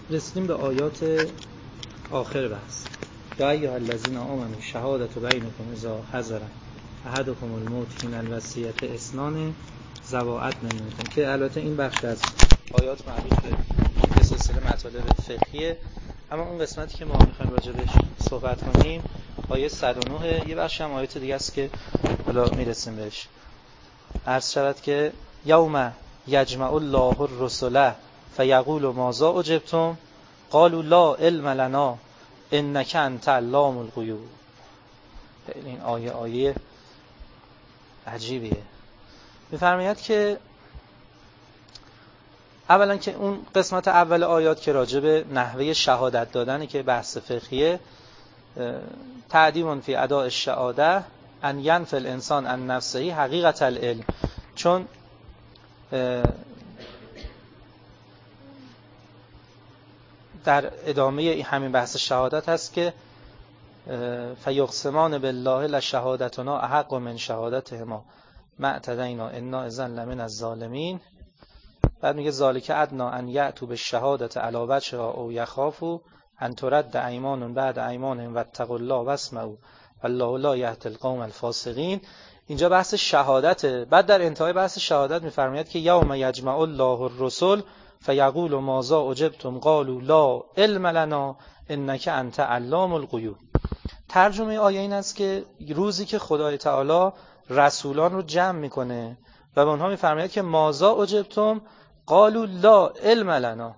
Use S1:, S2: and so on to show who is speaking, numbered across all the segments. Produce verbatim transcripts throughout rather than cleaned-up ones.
S1: رسیدیم به آیات آخر بحث. یا ایها الذین آمنوا شهادة بینکم اذا حضر احدکم الموت حین الوصیة اثنان ذوی عدل منکم، که البته این بخش از آیات مربوط به سلسله مطالب فقهیه، اما اون قسمتی که ما میخوایم راجع بهش صحبت کنیم آیه صد و نه، یه بخش هم آیات دیگه است که حالا میرسیم بهش. عرض شود که یوم یجمع الله الرسل فیقول ماذا اجبتم قالوا لا علم لنا انک انت علام الغیوب. این آیه آیه عجیبیه. می‌فرماید که اولا که اون قسمت اول آیات که راجع به نحوه شهادت دادنه که بحث فقهیه، تعدیب فی اداء الشهاده ان ینفی الانسان عن نفسه حقیقت العلم، چون در ادامه همین بحث شهادت هست که فیقسمان بالله لشهادتنا احق من شهادتهما ما اعتدینا انا اذا لمن الظالمین. بعد میگه ذالک ادنا ان یأتوا بالشهادة علی وجهها او یخافوا ان ترد ایمان بعد ایمانهم واتقوا الله واسمعوا والله لا یهدی القوم الفاسقین. اینجا بحث شهادته. بعد در انتهای بحث شهادت میفرماید که یوم یجمع الله الرسل فیقول ماذا اجبتم قالوا لا علم لنا انک انت علام الغیوب. ترجمه آیه این است که روزی که خدای تعالی رسولان رو جمع میکنه و به اونها میفرماید که ماذا اجبتم قالوا لا علم لنا.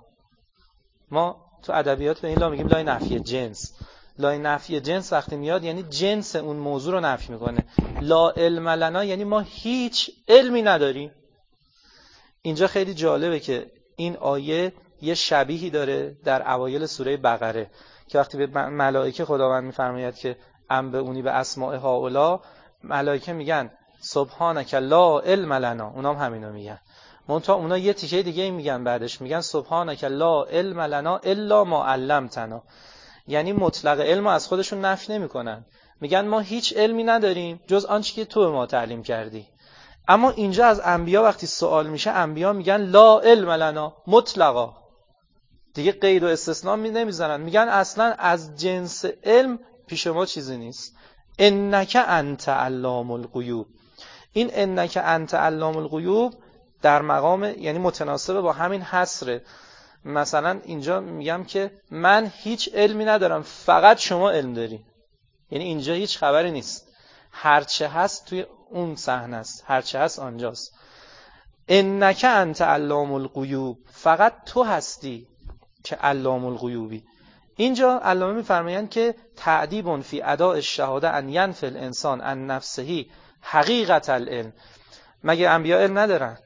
S1: ما تو ادبیات به این لا میگیم لای نفی جنس. لای نفی جنس وقتی میاد یعنی جنس اون موضوع رو نفی میکنه. لا علم لنا یعنی ما هیچ علمی نداریم. اینجا خیلی جالبه که این آیه یه شبیهی داره در اوایل سوره بقره که وقتی به ملائکه خداوند میفرماید که انبئونی به اسماء هؤلاء، ملائکه میگن سبحانک لا علم لنا، اونا هم همینو میگن. منتها اونا یه تیکه دیگه میگن بعدش، میگن سبحانک لا علم لنا الا ما علمتنا، یعنی مطلق علم از خودشون نفی نمیکنن، میگن ما هیچ علمی نداریم جز آنچه که تو به ما تعلیم کردی. اما اینجا از انبیا وقتی سوال میشه، انبیا میگن لا علم لنا مطلقا، دیگه قید و استثناء می نمیزنن، میگن اصلا از جنس علم پیش ما چیزی نیست. انک انت علام الغیوب. این انک انت علام الغیوب در مقام یعنی متناسب با همین حصره. مثلا اینجا میگم که من هیچ علمی ندارم فقط شما علم داری، یعنی اینجا هیچ خبری نیست، هرچه هست توی اون صحنه است، هرچه هست آنجاست. انک انت علام الغیوب، فقط تو هستی که علام الغیوبی. اینجا علامه میفرمایند که تعدیب فی اداء الشهاده ان ینفی الانسان عن نفسه حقیقت العلم. مگه انبیا علم ندارن؟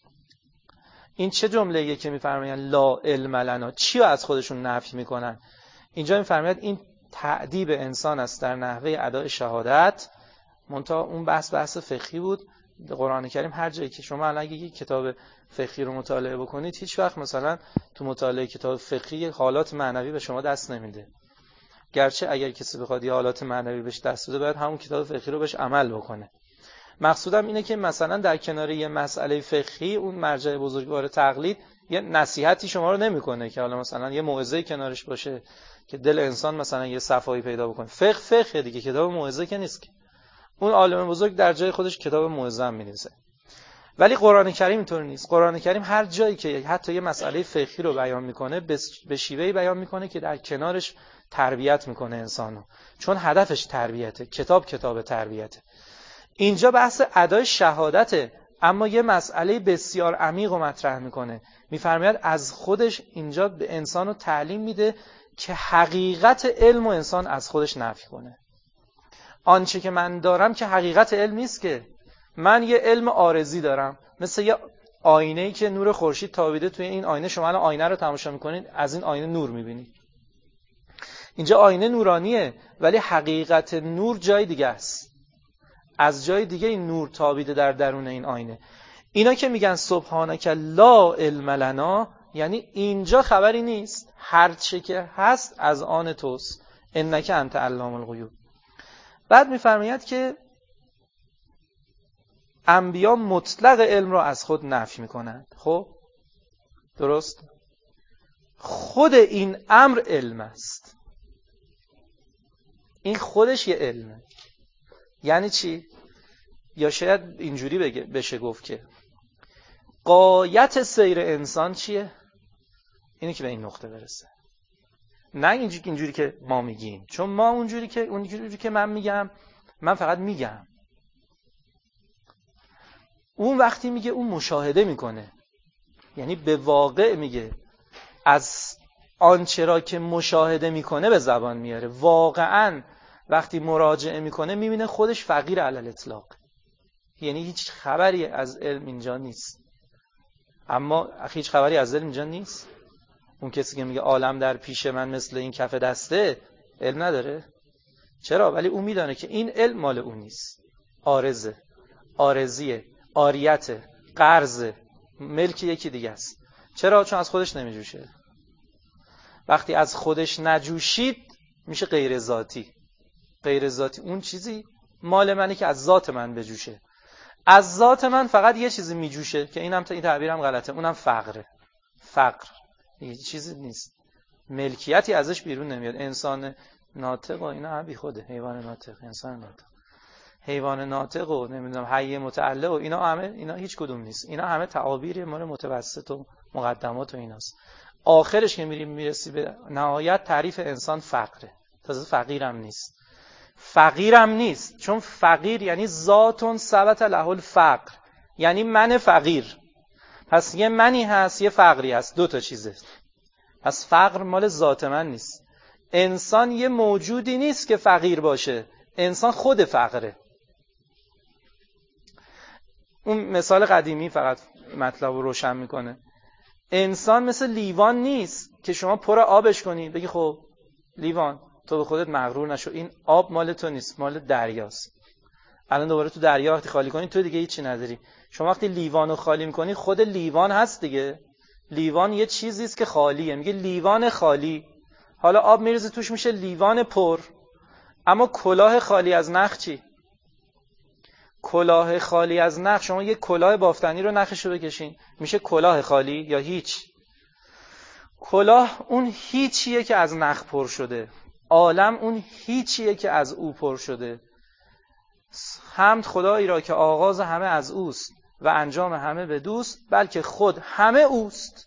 S1: این چه جمله‌ایه که میفرمایند لا علم لنا؟ چی رو از خودشون نفی میکنن؟ اینجا میفرماید این تعدیب انسان است در نحوه اداء شهادت. منتها اون بحث بحث فقهی بود. قرآن کریم هر جایی که شما الان اگه یک کتاب فقهی رو مطالعه بکنید، هیچ وقت مثلا تو مطالعه کتاب فقهی حالات معنوی به شما دست نمیده. گرچه اگر کسی بخواد یه حالات معنوی بهش دست بده، باید همون کتاب فقهی رو بهش عمل بکنه. مقصودم اینه که مثلا در کنار یه مسئله فقهی اون مرجع بزرگوار تقلید یه نصیحتی شما رو نمیکنه که حالا مثلا یه موعظه کنارش باشه که دل انسان مثلا یه صفایی پیدا بکنه. فقه فقه دیگه، کتاب موعظه که نیست که. اون عالم بزرگ در جای خودش کتاب موعظه هم می‌نویسه. ولی قرآن کریم اینطور نیست. قرآن کریم هر جایی که حتی یه مسئله فقهی رو بیان میکنه، به شیوهی بیان میکنه که در کنارش تربیت میکنه انسانو، چون هدفش تربیته. کتاب کتاب تربیته. اینجا بحث ادای شهادته، اما یه مسئله بسیار عمیق رو مطرح میکنه. میفرماید از خودش اینجا به انسانو تعلیم میده که حقیقت علم و انسان از خودش نفی کنه. آنچه که من دارم که حقیقت علم نیست، که من یه علم عارضی دارم، مثل یه آینه‌ای که نور خورشید تابیده توی این آینه. شما الان آینه رو تماشا میکنید، از این آینه نور میبینید. اینجا آینه نورانیه، ولی حقیقت نور جای دیگه است. از جای دیگه این نور تابیده در درون این آینه. اینا که میگن سبحانک لا علم لنا، یعنی اینجا خبری نیست، هرچه که هست از آن توست. انک انت علام الغیوب. بعد میفرماید که انبیا مطلق علم را از خود نفی میکنند. خب درست؟ خود این امر علم است. این خودش یه علمه. یعنی چی؟ یا شاید اینجوری بگه بشه گفت که غایت سیر انسان چیه؟ اینی که به این نقطه برسه. نه اینجوری اینجوری که ما میگیم، چون ما اونجوری که اونجوری که من میگم، من فقط میگم. اون وقتی میگه اون مشاهده میکنه، یعنی به واقع میگه، از آنچه را که مشاهده میکنه به زبان میاره. واقعاً وقتی مراجعه میکنه میبینه خودش فقیر علی الاطلاق، یعنی هیچ خبری از علم اینجا نیست. اما هیچ خبری از علم اینجا نیست. اون کسی که میگه عالم در پیش من مثل این کف دسته، علم نداره. چرا؟ ولی اون میدانه که این علم مال اون نیست، عارضه، عارضیه، عاریته، قرضه، ملک یکی دیگه است. چرا؟ چون از خودش نمیجوشه. وقتی از خودش نجوشید میشه غیر ذاتی. غیر ذاتی اون چیزی مال منه که از ذات من بجوشه. از ذات من فقط یه چیزی میجوشه که اینم این تعبیرم غلطه، اونم فقره. فقر یه چیزی نیست، ملکیتی ازش بیرون نمیاد. انسان ناطق و اینا هم بی خوده، حیوان ناطق، انسان ناطق، حیوان ناطق و نمیدونم حی متعلق و اینا همه، اینا هیچ کدوم نیست. اینا همه تعابیر مال متوسط و مقدمات و ایناست. آخرش که میریم میرسی به نهایت، تعریف انسان فقره. تازه فقیرم نیست. فقیرم نیست چون فقیر یعنی ذاتون ثبت له الفقر، یعنی من فقیر. پس یه منی هست، یه فقری هست، دو تا چیزه. پس فقر مال ذات من نیست. انسان یه موجودی نیست که فقیر باشه، انسان خود فقره. اون مثال قدیمی فقط مطلب رو روشن میکنه. انسان مثل لیوان نیست که شما پر آبش کنی بگی خب لیوان تو به خودت مغرور نشو، این آب مال تو نیست، مال دریاست. الان دوباره تو دریا وقتی خالی کنی تو دیگه هیچی نداری. شما وقتی لیوانو خالی میکنی خود لیوان هست دیگه. لیوان یه چیزی است که خالیه، میگه لیوان خالی. حالا آب میریزه توش میشه لیوان پر. اما کلاه خالی از نخ چی؟ کلاه خالی از نخ، شما یه کلاه بافتنی رو نخشو بکشین میشه کلاه خالی یا هیچ؟ کلاه اون هیچیه که از نخ پر شده. عالم اون هیچیه که از او پر شده. حمد خدایی را که آغاز همه از اوست و انجام همه به دوست، بلکه خود همه اوست.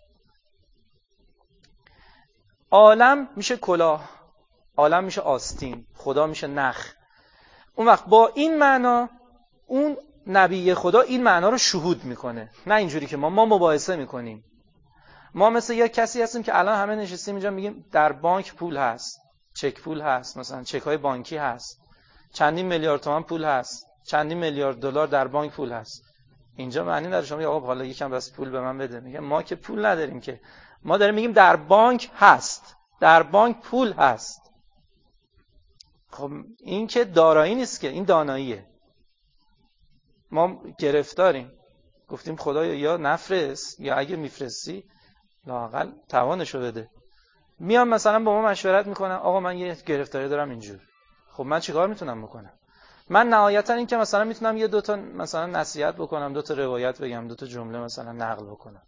S1: عالم میشه کلاه، عالم میشه آستین، خدا میشه نخ. اون وقت با این معنا اون نبی خدا این معنا رو شهود میکنه، نه اینجوری که ما ما مباحثه میکنیم. ما مثل یک کسی هستیم که الان همه نشستیم اینجا میگیم در بانک پول هست، چک پول هست، مثلا چک های بانکی هست، چندین میلیارد تومان پول هست، چندین میلیارد دلار در بانک پول هست. اینجا معنی نداره شما آقا حالا یکم بس پول به من بده. میگه ما که پول نداریم که، ما داریم میگیم در بانک هست، در بانک پول هست. خب این که دارایی نیست که، این داناییه. ما گرفتاریم، گفتیم خدایا یا نفرست یا اگه میفرستی لااقل توانشو بده. میام مثلا با ما مشورت میکنن آقا من یه گرفتاری دارم اینجور. خب من چیکار میتونم بکنم؟ من نهایتا این که مثلا میتونم یه دوتا مثلا نصیحت بکنم، دوتا روایت بگم، دوتا جمله مثلا نقل بکنم.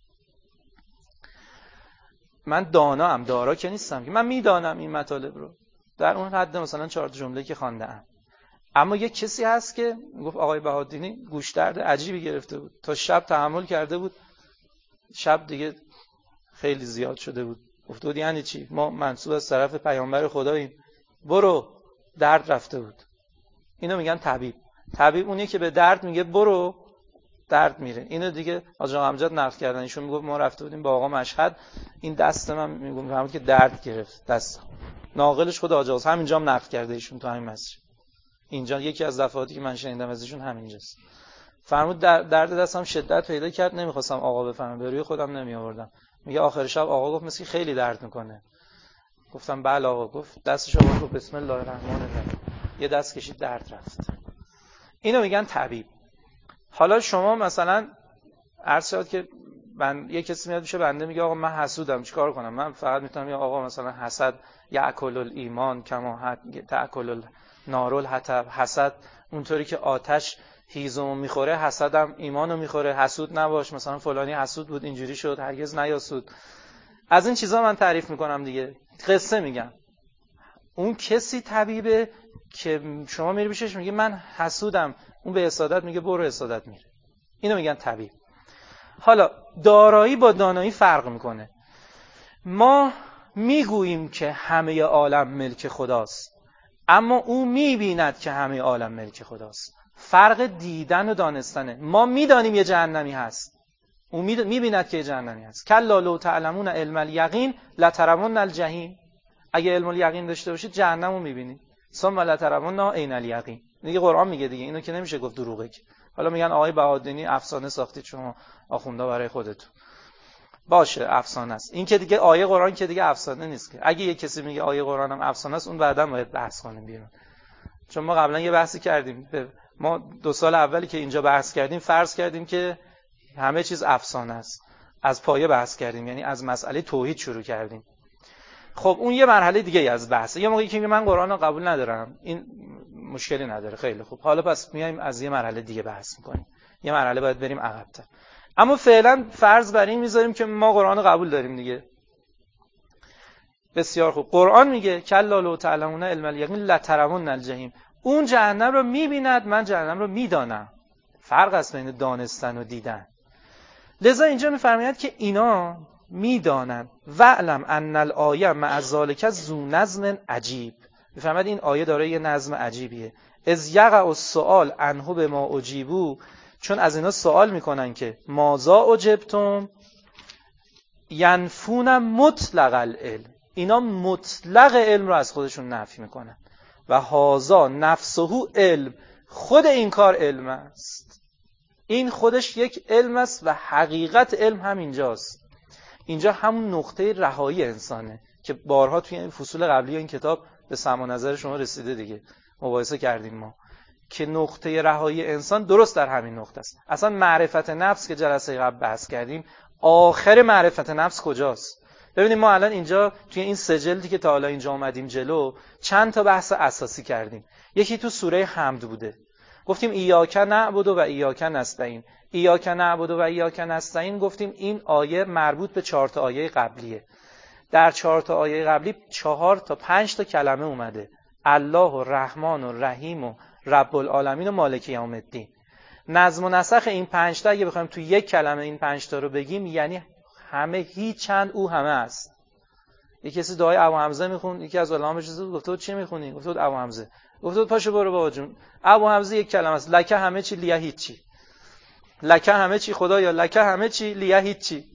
S1: من دانا ام، دارا که نیستم که من میدانم این مطالب رو در اون حد مثلا چهار جمله که خواندم. اما یک کسی هست که گفت آقای بهادینی گوش درد عجیبی گرفته بود، تا شب تحمل کرده بود، شب دیگه خیلی زیاد شده بود. گفته بود یعنی چی؟ ما منسوب از طرف پیامبر خداییم، برو، درد رفته بود. اینو میگن طبیب. طبیب اونیه که به درد میگه برو، درد میره. اینو دیگه آقا امجد نقل کردن، ایشون میگفت ما رفته بودیم با آقا مشهد، این دست من میگم فهمید که درد گرفت دست. ناقلش خود آجاز همینجا هم نقل کرده ایشون تو همین مسجد. اینجا یکی از دفعاتی که من شنیدم از ایشون همینجاست. فرمود درد دستم شدت پیدا کرد، نمیخواستم آقا بفهمه، به روی خودم نمی آوردم. میگه آخر شب آقا گفت مثل خیلی درد میکنه. گفتم بله آقا. گفت دستش آورد گفت بسم الله الرحمن الرحیم، یه دست کشید درد رفت. اینو میگن طبیب. حالا شما مثلا عرض شد که من یه کسی میاد میشه بنده میگه آقا من حسودم چیکار کنم؟ من فقط میتونم یا آقا مثلا حسد یاکل الایمان کما تاکل النار الحطب، حسد اونطوری که آتش هیزمو میخوره حسدم ایمانو میخوره، حسود نباش، مثلا فلانی حسود بود اینجوری شد، هرگز نیاسود. از این چیزا من تعریف میکنم دیگه، قصه میگم. اون کسی طبیبه که شما میری پیشش میگه من حسودم، اون به حسادت میگه برو حسادت میره. اینو میگن طبیب. حالا دارایی با دانایی فرق میکنه. ما میگوییم که همه عالم ملک خداست، اما او میبیند که همه عالم ملک خداست. فرق دیدن و دانستنه. ما میدانیم یه جهنمی هست، او میبیند که یه جهنمی هست. کلا لو تعلمون علم الیقین لترون الجحیم. اگه علم الیقین داشته باشید جهنم رو میبینید. ثم لترون عین الیقین. دیگه قرآن میگه دیگه، اینو که نمیشه گفت دروغه که. حالا میگن آقای بهادینی افسانه ساختید شما آخوندا برای خودتون. باشه افسانه است. این که دیگه آیه قرآن که دیگه افسانه نیست که. اگه یه کسی میگه آیه قرآن هم افسانه است، اون بعداً باید بحث کنیم بیرون. چون ما قبلا یه بحثی کردیم، ما دو سال اولی که اینجا بحث کردیم فرض کردیم که همه چیز افسانه است. از پایه بحث کردیم، یعنی از مسئله توحید شروع کردیم. خب اون یه مرحله دیگه از بحثه. یه موقعی که میگه من قرآن رو قبول ندارم، این مشکلی نداره، خیلی خوب. حالا پس میایم از یه مرحله دیگه بحث میکنیم. یه مرحله باید بریم عقب‌تر. اما فعلا فرض بر این میذاریم که ما قرآن رو قبول داریم دیگه. بسیار خوب. قرآن میگه کلا لو تعلمون علم الیقین لترون الجحیم. اون جهنم رو میبیند، من جهنم رو میدانم. فرق است بین دانستن و دیدن. لذا اینجا میفرماید که اینا میدانن وعلم ان الآیه مع ذالک ذو نظم عجیب. میفرماید این آیه داره یه نظم عجیبیه. از یقع السؤال عنه بما اجیبو، چون از اینا سوال میکنن که ماذا اجبتم ینفون مطلق العلم. اینا مطلق علم رو از خودشون نفی میکنن. و هازا نفسه علم، خود این کار علم است. این خودش یک علم است و حقیقت علم هم اینجاست. اینجا همون نقطه رهایی انسانه که بارها توی این فصول قبلی این کتاب به سمع نظر شما رسیده دیگه، مباحثه کردیم ما که نقطه رهایی انسان درست در همین نقطه است. اصلا معرفت نفس که جلسه قبل بحث کردیم، آخر معرفت نفس کجاست؟ ببینید ما الان اینجا توی این سه جلدی که تا حالا اینجا اومدیم جلو چند تا بحث اساسی کردیم. یکی تو سوره حمد بوده، گفتیم ایاک نعبد و ایاک نستعین. ایاک نعبد و ایاک نستعین گفتیم این آیه مربوط به چهار تا آیه قبلیه. در چهار تا آیه قبلی چهار تا پنج تا کلمه اومده، الله و رحمان و رحیم و رب العالمین و مالک یوم الدین. نظم و نسق این پنج تا اگه بخوایم تو یک کلمه این پنج تا رو بگیم یعنی همه هیچ چند او همه است. یکی کسی دعای ابو حمزه میخوند، یکی از علما بهش گفت چی میخونی؟ گفت ابو حمزه. گفت پاشو برو بابا جون. ابو حمزه یک کلمه است، لکه همه چی لیه هیچی. لکه همه چی خدا یا لکه همه چی لیه هیچی.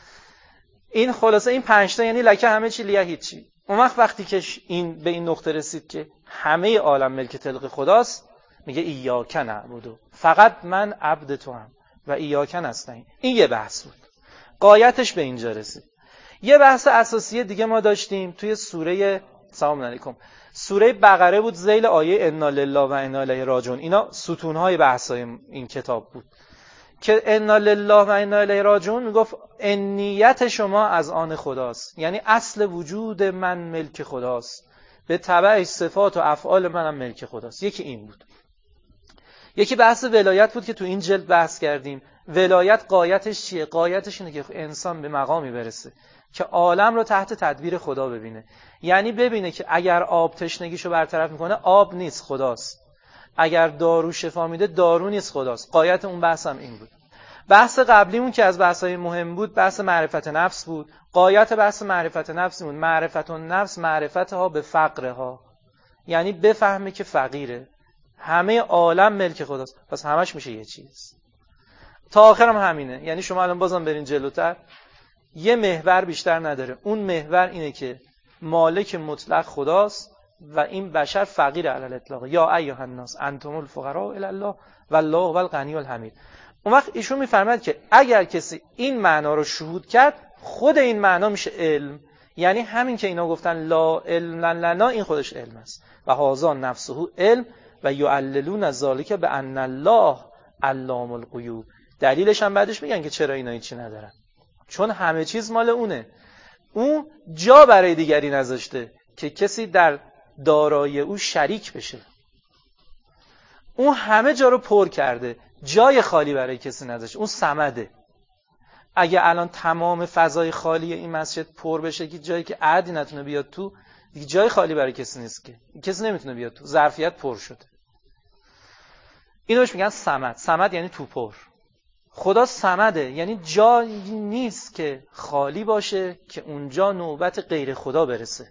S1: این خلاصه این پنج تا یعنی لکه همه چی لیه هیچی. اون وقت وقتی که این به این نقطه رسید که همه عالم ملک تلق خداست، میگه ایاک نعبد، فقط من عبد تو هم و ایاک نستعین. این یه بحث بود، غایتش به اینجا رسید. یه بحث اساسی دیگه ما داشتیم توی سوره سلام علیکم، سوره بقره بود، ذیل آیه انا لله و انا الیه راجعون. اینا ستون‌های بحث‌های این کتاب بود که انا لله و انا الیه راجعون میگفت نیت شما از آن خداست، یعنی اصل وجود من ملک خداست، به تبع صفات و افعال منم ملک خداست. یکی این بود. یکی بحث ولایت بود که تو این جلد بحث کردیم. ولایت غایتش چیه؟ غایتش اینه که انسان به مقامی برسه که عالم رو تحت تدبیر خدا ببینه. یعنی ببینه که اگر آب تشنگیشو برطرف میکنه آب نیست، خداست. اگر دارو شفا میده دارو نیست، خداست. غایت اون بحث هم این بود. بحث قبلیمون که از بحث‌های مهم بود بحث معرفت نفس بود. غایت بحث معرفت نفس بود معرفت النفس معرفتها به فقرها، یعنی بفهمه که فقیره، همه عالم ملک خداست، پس همش میشه یه چیز. تا آخرم همینه. یعنی شما الان بازم برین جلوتر، یه محور بیشتر نداره. اون محور اینه که مالک مطلق خداست و این بشر فقیر علی الاطلاق. یا ایها الناس انتم الفقراء الی الله والله هو الغنی الحمید. اون وقت ایشون میفرماید که اگر کسی این معنا رو شهود کرد، خود این معنا میشه علم. یعنی همین که اینا گفتن لا علم لنا، این خودش علم است. و هذا نفسه علم و یعللون ذالک بان الله علام الغیوب. دلیلش هم بعدش میگن که چرا اینا هیچی ندارن، چون همه چیز مال اونه. اون جا برای دیگری نذاشته که کسی در دارایی او شریک بشه. اون همه جا رو پر کرده، جای خالی برای کسی نذاشته. اون صمده. اگه الان تمام فضای خالی این مسجد پر بشه که جایی که عدی نتونه بیاد تو، دیگه جای خالی برای کسی نیست که کسی نمیتونه بیاد تو، ظرفیت پر شده. اینو بهش میگن صمد. صمد یعنی تو پر. خدا صمده، یعنی جایی نیست که خالی باشه که اونجا نوبت غیر خدا برسه.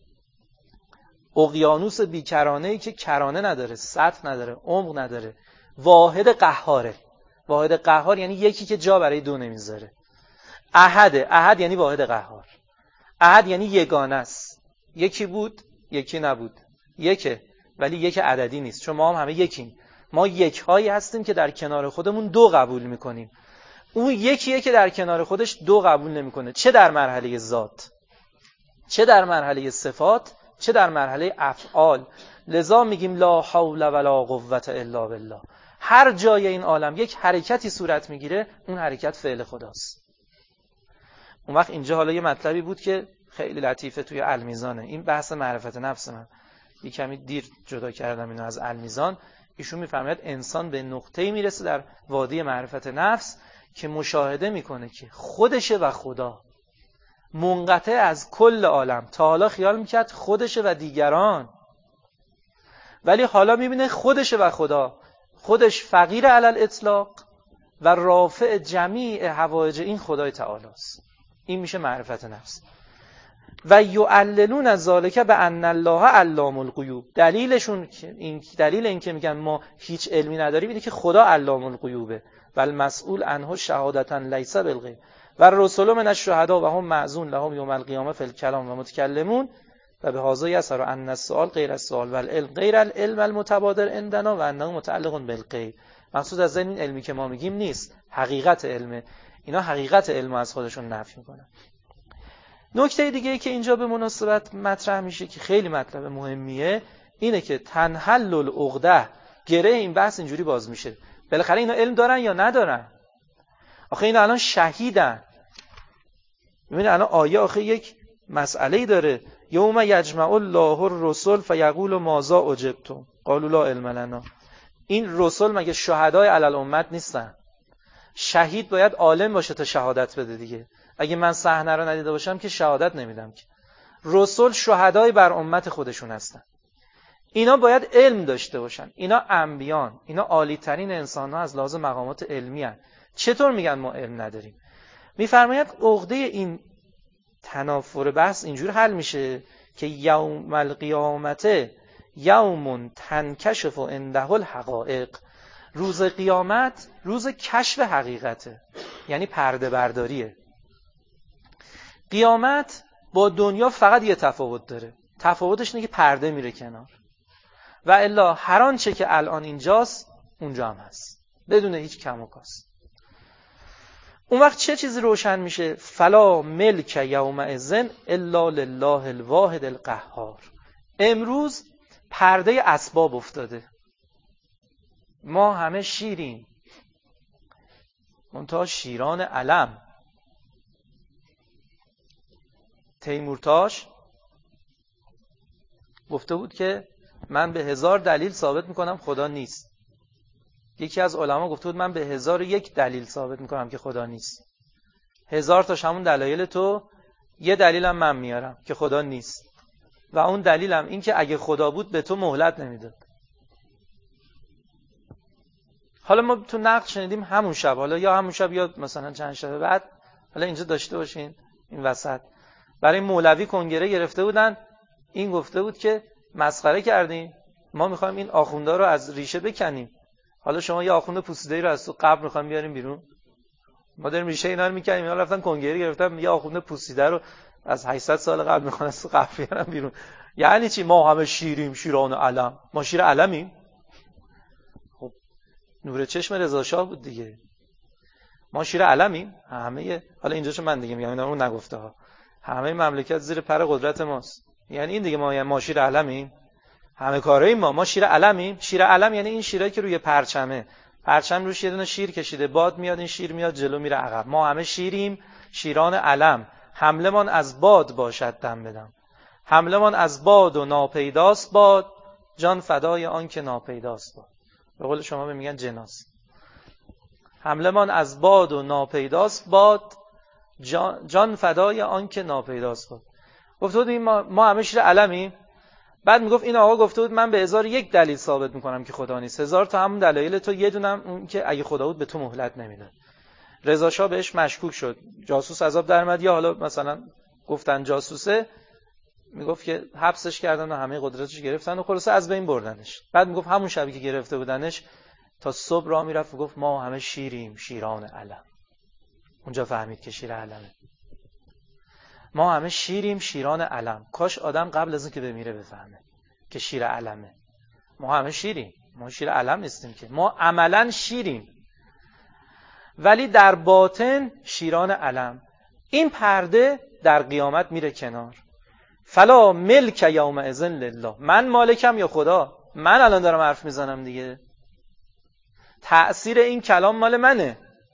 S1: اقیانوس بیکرانه‌ای که کرانه نداره، سطح نداره، عمق نداره. واحد قهاره. واحد قهار یعنی یکی که جا برای دو نمیذاره. احده. احد یعنی واحد قهار. احد یعنی یگانه است. یکی بود، یکی نبود. یکه، ولی یک عددی نیست، چون ما هم همه یکیم. ما یک هایی هستیم که در کنار خودمون دو قبول میکنیم. اون یکیه که در کنار خودش دو قبول نمیکنه، چه در مرحله ذات، چه در مرحله صفات، چه در مرحله افعال. لذا میگیم لا حول ولا قوة الا بالله. هر جای این عالم یک حرکتی صورت میگیره، اون حرکت فعل خداست. اون وقت اینجا حالا یه مطلبی بود که خیلی لطیفه توی المیزانه. این بحث معرفت نفس من یه کمی دیر جدا کردم اینو از المیزان. ایشون میفرماید انسان به نقطه‌ای میرسه در وادی معرفت نفس که مشاهده میکنه که خودشه و خدا منقطع از کل عالم. تا حالا خیال میکرد خودشه و دیگران، ولی حالا میبینه خودشه و خدا. خودش فقیر علی الاطلاق و رافع جمیع حوایج این خدای تعالی است. این میشه معرفت نفس. و یعللون از ذالک بان الله علام الغیوب. دلیلشون این دلیل این که میگن ما هیچ علمی نداریم اینه که خدا علام الغیوبه. بل مسئول عنه شهادتا لیس بالغیب و الرسل من الشهدا و هم معزون لهم یوم القیامه فی الکلام و متکلمون و به هذا یسر ان السؤال غیر السؤال و العلم غیر العلم المتبادر عندنا و انه متعلق بالغیب. مقصود از این علمی که ما میگیم نیست، حقیقت علمه. اینا حقیقت علم از خودشون نفی میکنن. نکته دیگه ای که اینجا به مناسبت مطرح میشه که خیلی مطلب مهمیه اینه که تنحل العقده. گره این بحث اینجوری باز میشه، بالاخره اینا علم دارن یا ندارن؟ آخه اینا الان شهیدن. ببینید الان آیه آخه یک مسئله‌ای داره، یوم یجمع الله الرسل فیقول ماذا اجبتم قالوا لا علم لنا. این رسول مگه شهدای علی الامت نیستن؟ شهید باید عالم باشه تا شهادت بده دیگه. اگه من صحنه رو ندیده باشم که شهادت نمیدم که. رسول شهدای بر امت خودشون هستن. اینا باید علم داشته باشن. اینا انبیان، اینا عالی ترین انسان ها از لحاظ مقامات علمی هستند. چطور میگن ما علم نداریم؟ میفرماید عقده این تنافر بحث اینجور حل میشه که یوم القیامت یوم تنکشف عنده الحقائق. روز قیامت روز کشف حقیقته، یعنی پرده برداریه. قیامت با دنیا فقط یه تفاوت داره، تفاوتش اینه که پرده میره کنار و الا هر آنچه که الان اینجاست اونجا هم هست بدون هیچ کم و کاست. اون وقت چه چیزی روشن میشه؟ فلا ملک یومئذ الا لله الواحد القهار. امروز پرده اسباب افتاده، ما همه شیریم، منتها شیران علم. تیمورتاش گفته بود که من به هزار دلیل ثابت میکنم خدا نیست. یکی از علما گفته بود من به هزار یک دلیل ثابت میکنم که خدا نیست. هزار تاش همون دلایل تو، یه دلیلم من میارم که خدا نیست و اون دلیلم این که اگه خدا بود به تو مهلت نمیداد. حالا ما تو نقد شنیدیم همون شب، حالا یا همون شب یا مثلا چند شب بعد، حالا اینجا داشته باشین این وسط، برای مولوی کنگره گرفته بودن. این گفته بود که مسخره کردیم، ما میخوایم این آخوندا رو از ریشه بکنیم. حالا شما یه آخوند پوسیده‌ای رو از تو قبر میخوایم بیاریم بیرون. ما داریم ریشه اینا رو میکنیم، اینا رفتن کنگره گرفتن یه آخوند پوسیده رو از هشتصد سال قبل میخوان از تو قبر بیارن بیرون. یعنی چی؟ ما همه شیریم، شیران علم. ما شیر علمیم؟ خب نور چشم رضا شاه بود دیگه. ما شیر علمیم همه. حالا اینجاشو من دیگه میگم، اینا رو نگفته ها. همه مملکت زیر پر قدرت ماست. یعنی این دیگه ما یعنی ما شیر علمیم؟ همه کارای ما ما شیر علمیم. شیر علم یعنی این شیرایی که روی پرچمه، پرچم روش یه دونه شیر کشیده، باد میاد این شیر میاد جلو میره عقب. ما همه شیریم، شیران علم. حملمان از باد باشد دم بدم، حملمان از باد و ناپیداست باد، جان فدای آن که ناپیداست باد. به قول شما میگن جناس. حملمان از باد و ناپیداست باد، جان, جان فدای آن که ناپیداست باد. گفته بود ما, ما همه شیر علمیم. بعد میگفت این آقا گفته بود من به هزار یک دلیل ثابت میکنم که خدا نیست. هزار تا همون دلایل تو، یه دونم اون که اگه خدا بود به تو مهلت نمیداد. رضا شاه بهش مشکوک شد، جاسوس عذاب در اومد، یا حالا مثلا گفتن جاسوسه، میگفت که حبسش کردن و همه قدرتش گرفتن و خلاصه از بین بردنش. بعد میگفت همون شبی که گرفته بودنش تا صبح راه میرفت و گفت ما همه شیریم، شیران علم. اونجا فهمید که شیر علمه. ما همه شیریم، شیران علم. کاش آدم قبل از این که بمیره بفهمه که شیر علمه. ما همه شیریم، ما شیر علم نیستیم که، ما عملاً شیریم ولی در باطن شیران علم. این پرده در قیامت میره کنار. فلا ملک یومئذ لله. من مالکم یا خدا؟ من الان دارم حرف میزنم دیگه. تأثیر این کلام مال منه،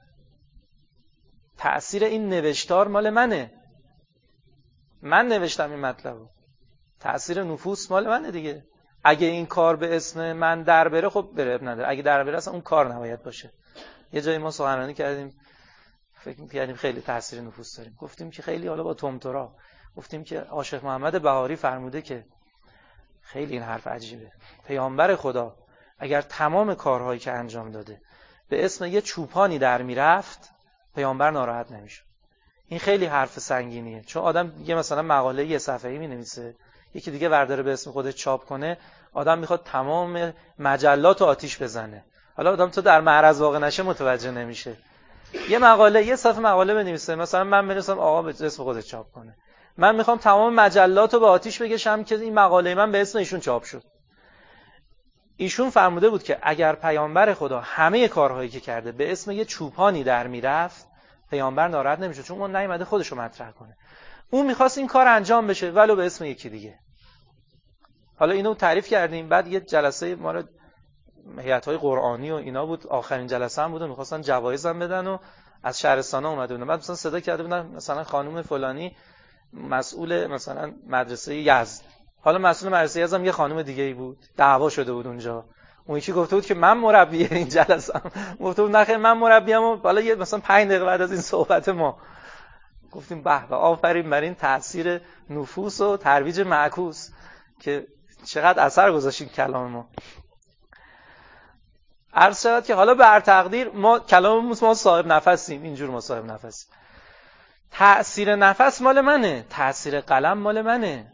S1: تأثیر این نوشتار مال منه. من نوشتم این مطلبو. تأثیر نفوس مال منه دیگه. اگه این کار به اسم من در بره خب بره، اب نداره. اگه در بره اصلا اون کار نباید باشه. یه جایی ما سخنرانی کردیم، فکر می‌کردیم خیلی تأثیر نفوس داریم. گفتیم که خیلی، حالا با تمترا گفتیم که عاشق محمد بهاری فرموده که خیلی این حرف عجیبه. پیامبر خدا اگر تمام کارهایی که انجام داده به اسم یه چوپانی در میرفت، پیامبر ناراحت نمیشه. این خیلی حرف سنگینیه، چون آدم یه مثلا مقاله یه صفحه‌ای می‌نویسه، یکی دیگه ورداره به اسم خودش چاپ کنه، آدم میخواد تمام مجلات رو آتیش بزنه. حالا آدم تو در معرض واقع نشه متوجه نمیشه. یه مقاله، یه صفحه مقاله بنویسه، مثلا من بنویسم آقا به اسم خودش چاپ کنه، من میخوام تمام مجلات رو به آتیش بکشم که این مقاله من به اسم ایشون چاپ شد. ایشون فرموده بود که اگر پیامبر خدا همه کارهایی که کرده به اسم یه چوپانی در میرفت، پیامبر ناراحت نمیشه، چون اون نیومده خودش رو مطرح کنه. اون میخواست این کار انجام بشه ولو به اسم یکی دیگه. حالا اینو تعریف کردیم. بعد یه جلسه ما رو هیئت‌های قرآنی و اینا بود، آخرین جلسه هم بود، میخواستن جوایز هم بدن و از شهرستانا اومده بودن. بعد مثلا صدا کرده بودن مثلا خانم فلانی مسئول مثلا مدرسه یزد، حالا مسئول مدرسه یزد هم یه خانم دیگه ای بود، دعوا شده بود اونجا. اون یکی گفته بود که من مربی این جلسه ام، گفته بود نخیر من مربیم. و حالا یه مثلا پنج دقیقه بعد از این صحبت ما گفتیم به به آفرین بر این تاثیر نفوس و ترویج معکوس که چقدر اثر گذاشت کلام ما. عرض شد که حالا بر تقدیر ما کلاممون ما صاحب نفسیم، اینجور ما صاحب نفسیم. تأثیر نفس مال منه، تأثیر قلم مال منه.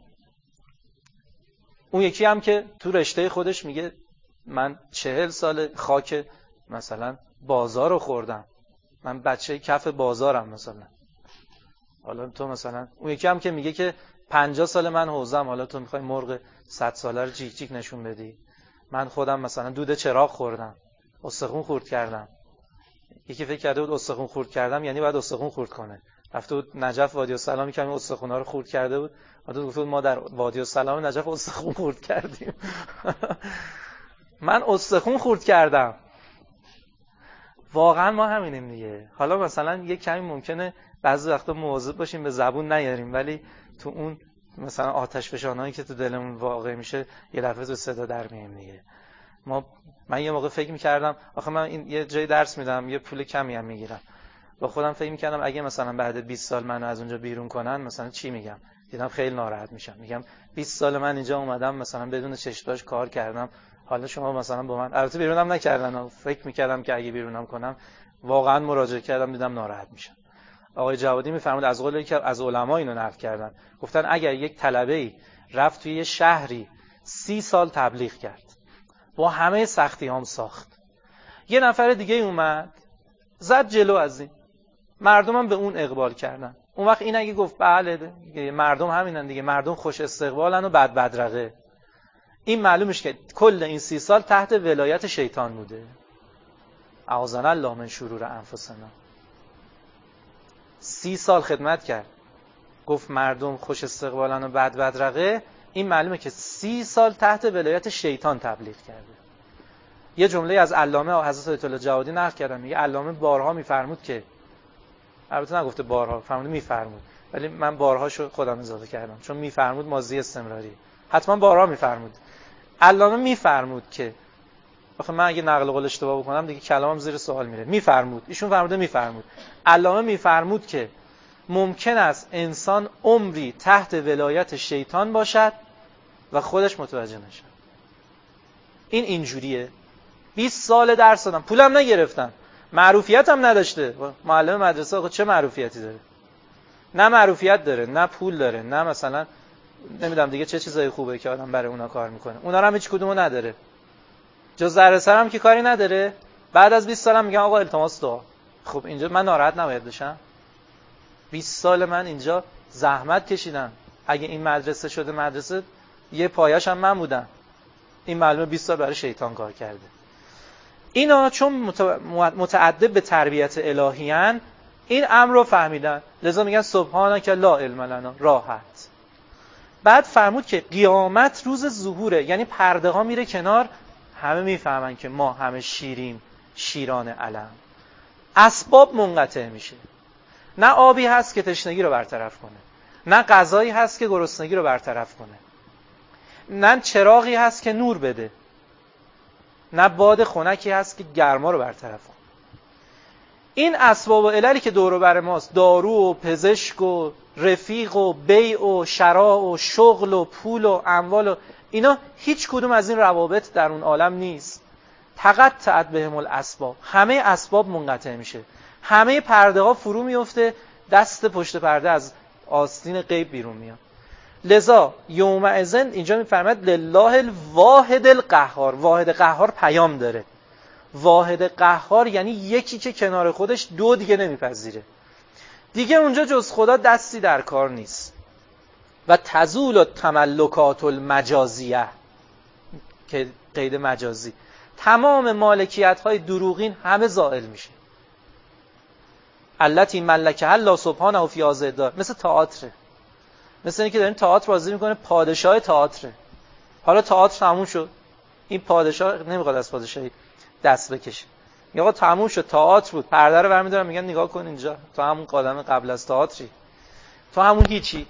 S1: اون یکی هم که تو رشته خودش میگه من چهل سال خاک مثلا بازار رو خوردم، من بچه کف بازارم مثلا. حالا تو مثلا اون یکی هم که میگه که پنجاه سال من حوزم، حالا تو میخوای مرغ صد ساله رو جیک جیک نشون بدی. من خودم مثلا دود چراغ خوردم، استخون خورد کردم. یکی فکر کرده بود استخون خورد کردم یعنی باید استخون خورد کنه، رفته بود نجف وادی السلام که همین استخونا رو خورد کرده بود، بعد گفت ما در وادی السلام نجف استخون خورد کردیم. من استخون خورد کردم. واقعا ما همینیم دیگه. حالا مثلا یه کمی ممکنه بعضی وقتا مواظب باشیم به زبون نیاریم، ولی تو اون مثلا آتش فشانایی که تو دلمون واقع میشه یه دفعه تو صدا در میایم دیگه. ما من یه موقع فکر می‌کردم آخه من این یه جای درس میدم، یه پول کمی هم میگیرم، با خودم فکر می‌کردم اگه مثلا بعد بیست سال منو از اونجا بیرون کنن مثلا چی میگم. دیدم خیلی ناراحت میشم، میگم بیست سال من اینجا اومدم مثلا بدون چشم‌داش کار کردم، حالا شما مثلا با من، البته بیرونم نکردن، فکر می‌کردم که اگه بیرونم کنم واقعا مراجعه کردم دیدم ناراحت میشم. آقای جوادی میفرمود از قولی که از علما اینو نقل کردن، گفتن اگر یک طلبه‌ای رفت توی یه شهری سی سال تبلیغ کرد، با همه سختی هم ساخت، یه نفر دیگه اومد زد جلو از این، مردم هم به اون اقبال کردن، اون وقت این اگه گفت بله مردم همینن دیگه، مردم خوش استقبالن و بد بدرقه، این معلومش که کل این سی سال تحت ولایت شیطان بوده. اعاذنا الله من شرور انفسنا. سی سال خدمت کرد، گفت مردم خوش استقبالن و بد بدرقه، این معلومه که سی سال تحت ولایت شیطان تبلیغ کرده. یه جمله از علامه حضرت آیت الله جوادی نقل کردم، میگه علامه بارها میفرمود که، البته نگفته بارها، فرمود میفرمود، ولی من بارهاشو خودم اضافه کردم چون میفرمود ماضی استمراری، حتما بارها میفرمود. علامه میفرمود که آخه من اگه نقل قول اشتباه بکنم دیگه کلامم زیر سوال میره. میفرمود، ایشون فرموده میفرمود، علامه میفرمود که ممکن است انسان عمری تحت ولایت شیطان باشد و خودش متوجه نشه. این اینجوریه. بیست سال درس دادم، پولم نگرفتم، معروفیت هم نداشته. معلم مدرسه آقا چه معروفیتی داره؟ نه معروفیت داره، نه پول داره، نه مثلا نمیدونم دیگه چه چیزای خوبه که آدم برای اونا کار میکنه. اونا رو هم هیچ کدومو نداره. جز ذره سر هم که کاری نداره. بعد از بیست سالم میگن آقا التماس دعا. خب اینجا من ناراحت نباید بشم؟ بیست سال من اینجا زحمت کشیدم. اگه این مدرسه شده مدرسه، یه پایش هم من بودم. این معلومه بیست سال برای شیطان کار کرده. اینا چون متعدد به تربیت الهیان این امر رو فهمیدن، لذا میگن سبحانک لا علم لنا، راحت. بعد فرمود که قیامت روز ظهوره، یعنی پرده ها میره کنار، همه میفهمن که ما همه شیریم، شیران علم. اسباب منقطع میشه. نه آبی هست که تشنگی رو برطرف کنه، نه غذایی هست که گرسنگی رو برطرف کنه، نه چراغی هست که نور بده، نه باد خنکی هست که گرما رو برطرف کنه. این اسباب و عللی که دور و بر ماست، دارو و پزشک و رفیق و بیع و شراء و شغل و پول و اموال و اینا، هیچ کدوم از این روابط در اون عالم نیست. تقطعت بهم الاسباب، همه اسباب منقطع میشه، همه پرده ها فرو میفته، دست پشت پرده از آستین غیب بیرون میاد. لذا یومئذ اینجا میفرماد لله الواحد القهار. واحد قهار پیام داره. واحد قهار یعنی یکی که کنار خودش دو دیگه نمیپذیره. دیگه اونجا جز خدا دستی در کار نیست. و تزول التملکات المجازیه، که قید مجازی، تمام مالکیت های دروغین همه زائل میشه. التی ملکه الله سبحانه فی هذا الدار. مثل تئاتر، مثل اینکه داریم تئاتر بازی میکنه، پادشاه تئاتره. حالا تئاتر تموم شد، این پادشاه نمیخواد از پادشاهی دست بکشه. میگه آقا تموم شد، تئاتر بود، پرده رو برمی‌دارن میگن نگاه کن اینجا، تو همون قدم قبل از تئاتری، تو همون هیچی.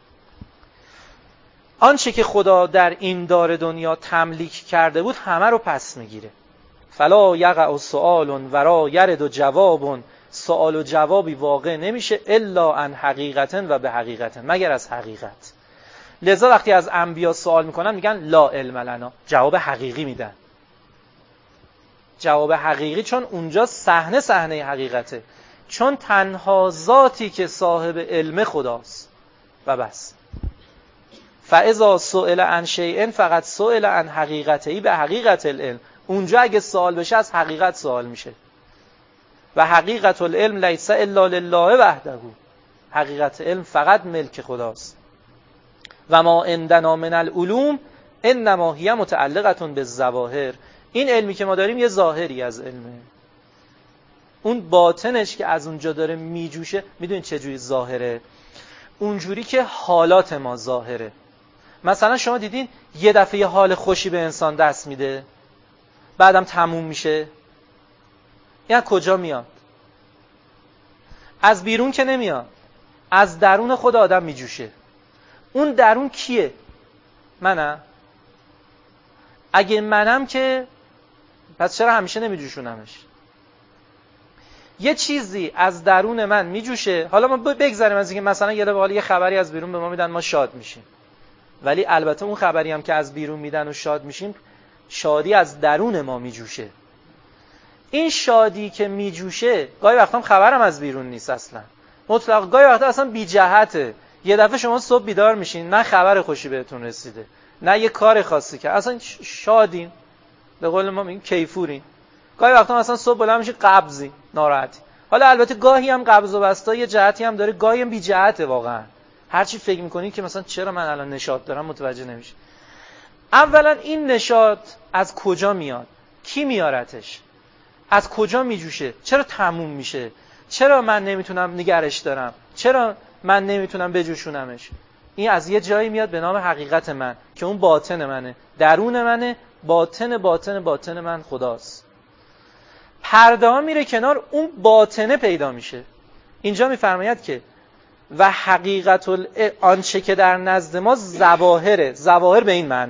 S1: آنچه که خدا در این دار دنیا تملیک کرده بود همه رو پس میگیره. فلا یقع سؤال ورا یرد جواب. سوال و جوابی واقع نمیشه الا عن حقیقت و به حقیقت، مگر از حقیقت. لذا وقتی از انبیا سوال میکنن میگن لا علم لنا، جواب حقیقی میدن. جواب حقیقی چون اونجا صحنه صحنه حقیقته، چون تنها ذاتی که صاحب علم خداست و بس. فاذا سئل عن شیء فقط سئل عن حقیقته به حقیقت العلم. اونجا اگه سوال بشه از حقیقت سوال میشه. و حقیقت العلم لیس الا لله وحده. حقیقت علم فقط ملک خداست. و ما عندنا من العلوم انما هی متعلقه بالظواهر. این علمی که ما داریم یه ظاهری از علمه. اون باطنش که از اونجا داره میجوشه، میدونید چه جوری ظاهره؟ اونجوری که حالات ما ظاهره. مثلا شما دیدین یه دفعه یه حال خوشی به انسان دست میده، بعدم تموم میشه. این کجا میاد؟ از بیرون که نمیاد، از درون خود آدم میجوشه. اون درون کیه؟ منم. اگه منم که پس چرا همیشه نمیجوشونمش؟ یه چیزی از درون من میجوشه. حالا ما بگذاریم از اینکه مثلا یه حالا یه خبری از بیرون به ما میدن ما شاد میشیم، ولی البته اون خبری هم که از بیرون میدن و شاد میشیم، شادی از درون ما میجوشه. این شادی که میجوشه گاهی وقتا هم خبرم از بیرون نیست اصلا، مطلق گاهی وقتا اصلا بی جهته. یه دفعه شما صبح بیدار میشین، نه خبر خوشی بهتون رسیده، نه یه کار خاصی که اصلا شادین، به قول ما میگیم کیفورین. گاهی وقتا مثلا صبح بلند میشی قبضی، ناراحتی. حالا البته گاهی هم قبض و بسطا یه جهتی هم داره، گاهی هم بی جهته. واقعا هر چی فکر میکنی که مثلا چرا من الان نشاط دارم متوجه نمیشی. اولا این نشاط از کجا میاد؟ کی میارتش؟ از کجا میجوشه؟ چرا تموم میشه؟ چرا من نمیتونم نگرش دارم؟ چرا من نمیتونم بجوشونمش؟ این از یه جایی میاد به نام حقیقت من که اون باطن منه، درون منه، باطن باطن باطن من خداست. پرده ها میره کنار، اون باطنه پیدا میشه. اینجا میفرماید که و حقیقت آنچه که در نزد ما ظواهره. ظواهر به این معنا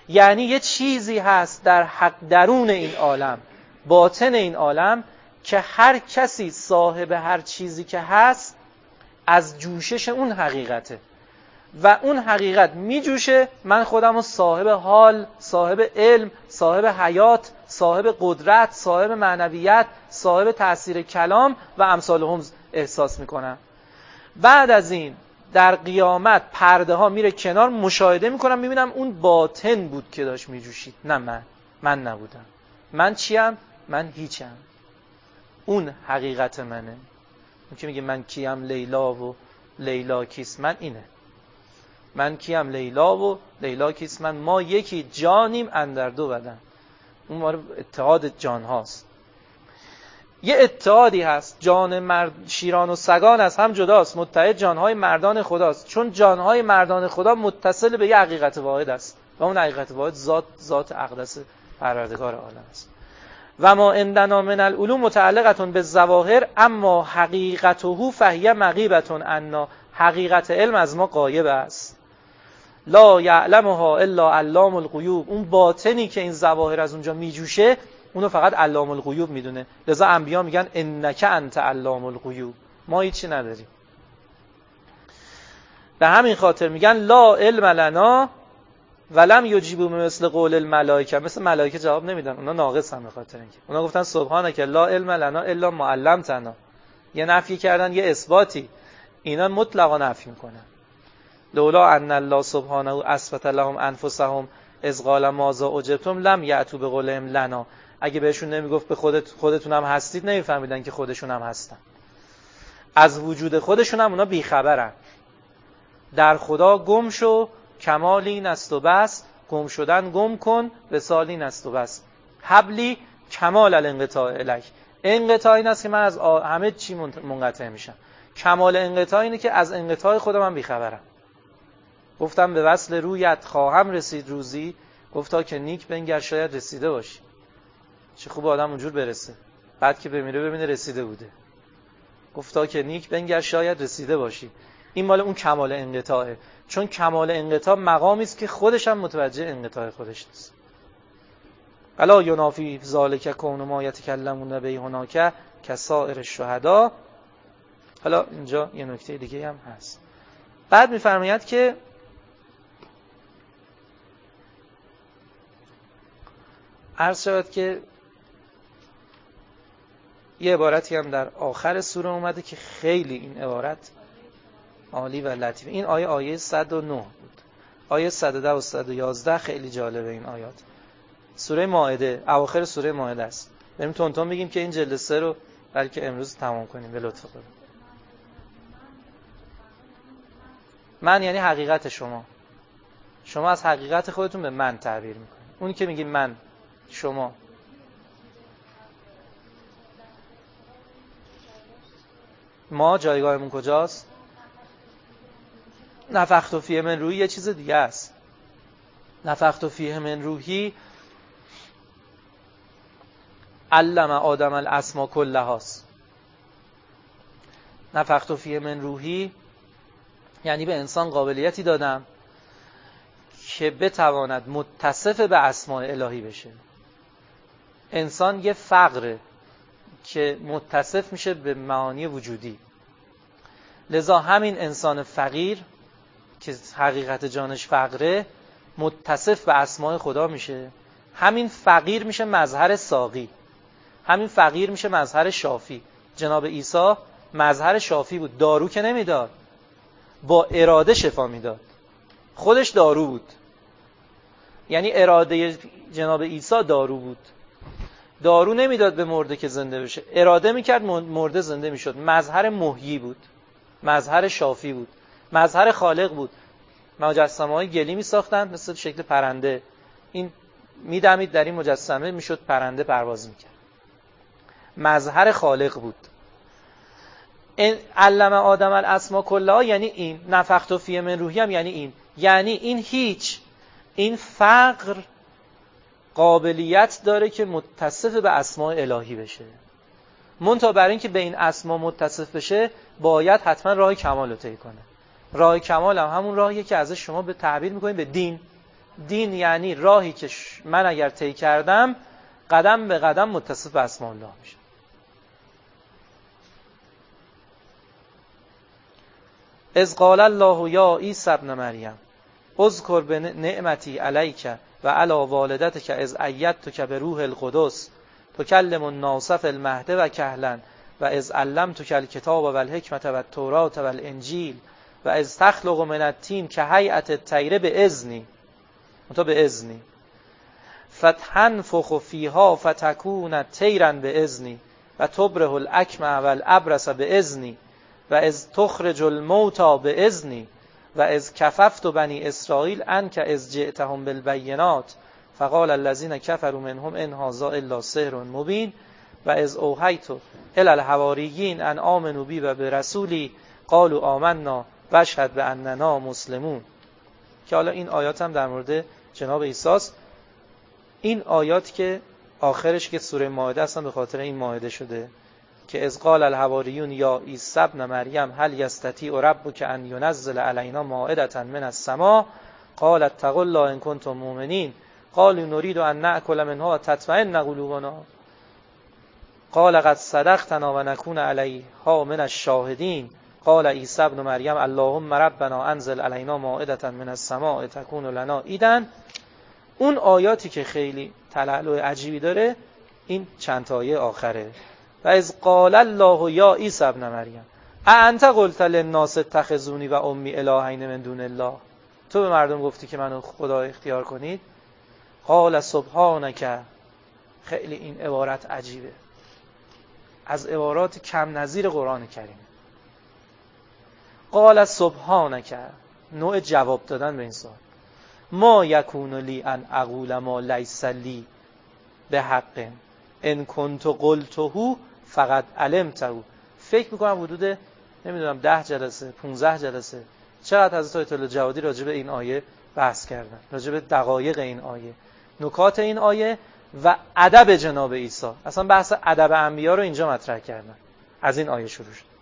S1: یعنی یه چیزی هست در حق درون این عالم، باطن این عالم، که هر کسی صاحب هر چیزی که هست از جوشش اون حقیقته و اون حقیقت می جوشه. من خودم رو صاحب حال، صاحب علم، صاحب حیات، صاحب قدرت، صاحب معنویت، صاحب تأثیر کلام و امثال هم احساس می کنم. بعد از این در قیامت پرده ها میره کنار، مشاهده می کنم، می بینم اون باطن بود که داشت می جوشید، نه من. من نبودم. من چیم؟ من هیچم. اون حقیقت منه. اون که میگه من کیم لیلا و لیلا کیست من، اینه. من کیم لیلا و لیلا کیست من، ما یکی جانیم اندر دو بدن. اون ماره اتحاد جان هاست. یه اتحادی هست، جان مرد شیران و سگان از هم جداست، متحد جانهای مردان خداست، چون جانهای مردان خدا متصل به یه حقیقت واحد است و اون حقیقت واحد ذات ذات اقدس پروردگار عالم است. و ما عندنا من العلوم متعلقتون به ظواهر اما حقیقته فهی مغیبتون عنا، حقیقت علم از ما غایب است. لا یعلمها الا علام الغیوب، اون باطنی که این ظواهر از اونجا میجوشه اونو فقط علام الغیوب میدونه. لذا انبیا میگن انک انت علام الغیوب، ما هیچی نداریم. به همین خاطر میگن لا علم لنا ولم یجیبوا مثل قول الملائکه، مثل ملائکه جواب نمیدن، اونا ناقص هم. به خاطر اینکه اونا گفتن سبحانک لا علم لنا الا ما علمتنا، یه نفی کردن یه اثباتی، اینا مطلقا نفی میکنن. لولا ان الله سبحانه اثبت لهم انفسهم اذ قال ماذا اجبتم لم یاتوا بقولهم لنا، اگه بهشون نمیگفت به خودت خودتون هم هستید، نمیفهمیدن که خودشون هم هستن. از وجود خودشون هم اونا بیخبرن. در خدا گم شو کمال این است و بس، گم شدن گم کن وصال این است و بس. حبلی کمال الانقطاع الیک، انقطاع این است که من از همه چی منقطع میشم. کمال انقطاع اینه که از انقطاع خودم من بیخبرم. گفتم به وصل رویت خواهم رسید روزی، گفتا که نیک بنگر شاید رسیده باشی. چه خوب آدم اونجور برسه، بعد که بمیره ببینه رسیده بوده. گفتا که نیک بنگر شاید رسیده باشی. این مال اون کمال انقطاعه، چون کمال انقطاع مقامی است که خودش هم متوجه انقطاع خودش نیست. الا ینافی ذالک کون ما یتکلمون به هناک کسائر الشهدا. حالا اینجا یه نکته دیگه هم هست. بعد می‌فرماید که عرض شود که یه عبارتی هم در آخر سوره اومده که خیلی این عبارت عالی و لطیف. این آیه آیه صد و نه بود. آیه صد و ده و صد و یازده خیلی جالبه این آیات. سوره مائده، اواخر سوره مائده است. بریم تون تون بگیم که این جلسه رو بلکه امروز تمام کنیم به لطف خدا. من یعنی حقیقت شما. شما از حقیقت خودتون به من تعبیر میکنید. اونی که میگی من، شما. ما جایگاهمون کجاست؟ نفخت فیه من روحی یه چیز دیگه است. نفخت فیه من روحی علم آدم الاسما کلها است. نفخت فیه من روحی یعنی به انسان قابلیتی دادم که بتواند متصف به اسماء الهی بشه. انسان یه فقره که متصف میشه به معانی وجودی. لذا همین انسان فقیر که حقیقت جانش فقره متصف به اسماء خدا میشه. همین فقیر میشه مظهر ساقی، همین فقیر میشه مظهر شافی. جناب عیسی مظهر شافی بود، دارو که نمیداد، با اراده شفا میداد، خودش دارو بود. یعنی اراده جناب عیسی دارو بود. دارو نمیداد به مرده که زنده بشه، اراده میکرد مرده زنده میشد. مظهر محیی بود، مظهر شافی بود، مظهر خالق بود. مجسمه های گلی میساختن مثل شکل پرنده، این میدمید در این مجسمه میشد پرنده پرواز میکرد. مظهر خالق بود. این علم آدم الاسما کلها یعنی این. نفخت فیه من روحی هم یعنی این. یعنی این هیچ، این فقر قابلیت داره که متصف به اسماء الهی بشه. منتها برای اینکه به این اسما متصف بشه باید حتما راه کمال رو طی کنه. راه کمال هم همون راهیه که ازش شما به تعبیر میکنید به دین. دین یعنی راهی که من اگر طی کردم قدم به قدم متصف به اسماء الله میشه. اذ قال الله یا عیسی ابن مریم اذکر بنعمتی علیک و علی والدتک اذ ایدتک بروح القدس تکلم الناس فی المهد و کهلا و اذ علمتک الکتاب و الحکمت و التوراة و الانجیل و اذ تخلق من الطین کهیئة الطیر باذنی تو باذنی فتنفخ فیها فتکون طیرا باذنی و تبرئ الاکمه و الابرص باذنی و اذ تخرج الموتى باذنی و اذ کففت بنی اسرائیل عنک اذ جئتهم بالبینات فقال الذین کفروا منهم ان هذا الا سحر مبین و اذ اوحیت الی الحواریین ان آمنوا بی و برسولی قالوا آمنا واشهد باننا مسلمون. که حالا این آیات هم در مورد جناب عیسی است. این آیات که آخرش که سوره مائده اصلا به خاطر این مائده شده که اذ قال الحواریون یا عیسی ابن مریم هل یستطیع ربک ان ینزل علینا مائدة من السماء قال اتقوا الله ان کنتم مؤمنین قالوا نريد ان نأکل منها تطمئن قلوبنا قال قد صدقتنا و نكون علیها من الشاهدین قال عیسی ابن مریم اللهم ربنا انزل علینا مائدة من السماء تكون لنا عیدا. اون آیاتی که خیلی تلالو عجیبی داره این چند تا آیه آخره. و اذ قال الله یا عیسی ابن مریم اانت قلت للناس اتخذونی و امی الهین من دون الله، تو به مردم گفتی که منو خدا اختیار کنید. قال سبحانک، خیلی این عبارت عجیبه، از عبارات کم نظیر قرآن کریم. قال سبحانک، نوع جواب دادن به این سوال. ما یکون لی ان اقول ما لیس لی به حق ان کنت قلته فقط علمته. فکر میکنم حدود نمیدونم ده جلسه پونزده جلسه چقدر حضرت آیت الله جوادی راجع به این آیه بحث کردن، راجع به دقایق این آیه، نکات این آیه و ادب جناب عیسی. اصلا بحث ادب انبیا رو اینجا مطرح کردن. از این آیه شروع شد.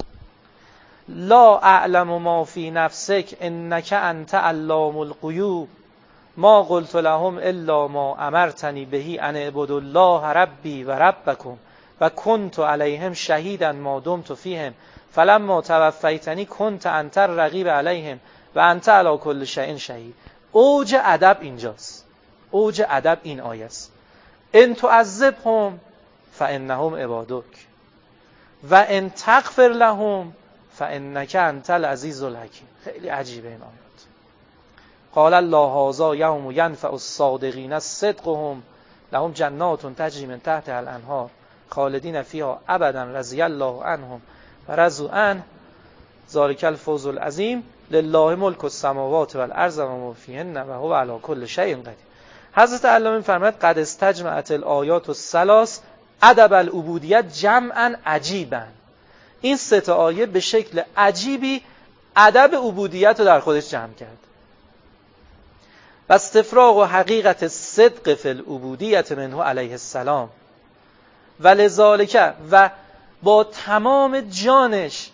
S1: لا اعلم ما فی نفسک انک انت علام الغیوب ما قلت لهم الا ما امرتنی بهی ان اعبدوا الله ربی و ربکم و کنت علیهم شهیدا ما دمت فیهم فلما توفیتنی کنت انت الرقیب علیهم و انت علی کل شیء شهید. اوج ادب اینجاست، اوج ادب این آیه است. ان تعذبهم فانهم عبادک و ان تغفر لهم فانک انت العزیز الحکیم. خیلی عجیبه این آیات. قال الله هذا یوم ینفع الصادقین صدقهم لهم جنات تجری من تحتها الانهار خالدین فیها ابدا رضی الله عنهم و رضوا عنه ذلک الفوز العظیم لله ملک السماوات والارض و ما فیهن و هو علی کل شیء قدیر. حضرت علامه می‌فرماید قد استجمعت الآیات الثلاث ادب العبودیت جمعا عجیبا. این سه تا آیه به شکل عجیبی ادب عبودیت رو در خودش جمع کرد. و استفراغ و حقیقت صدق فی العبودیت منه علیه السلام و لذالک، و با تمام جانش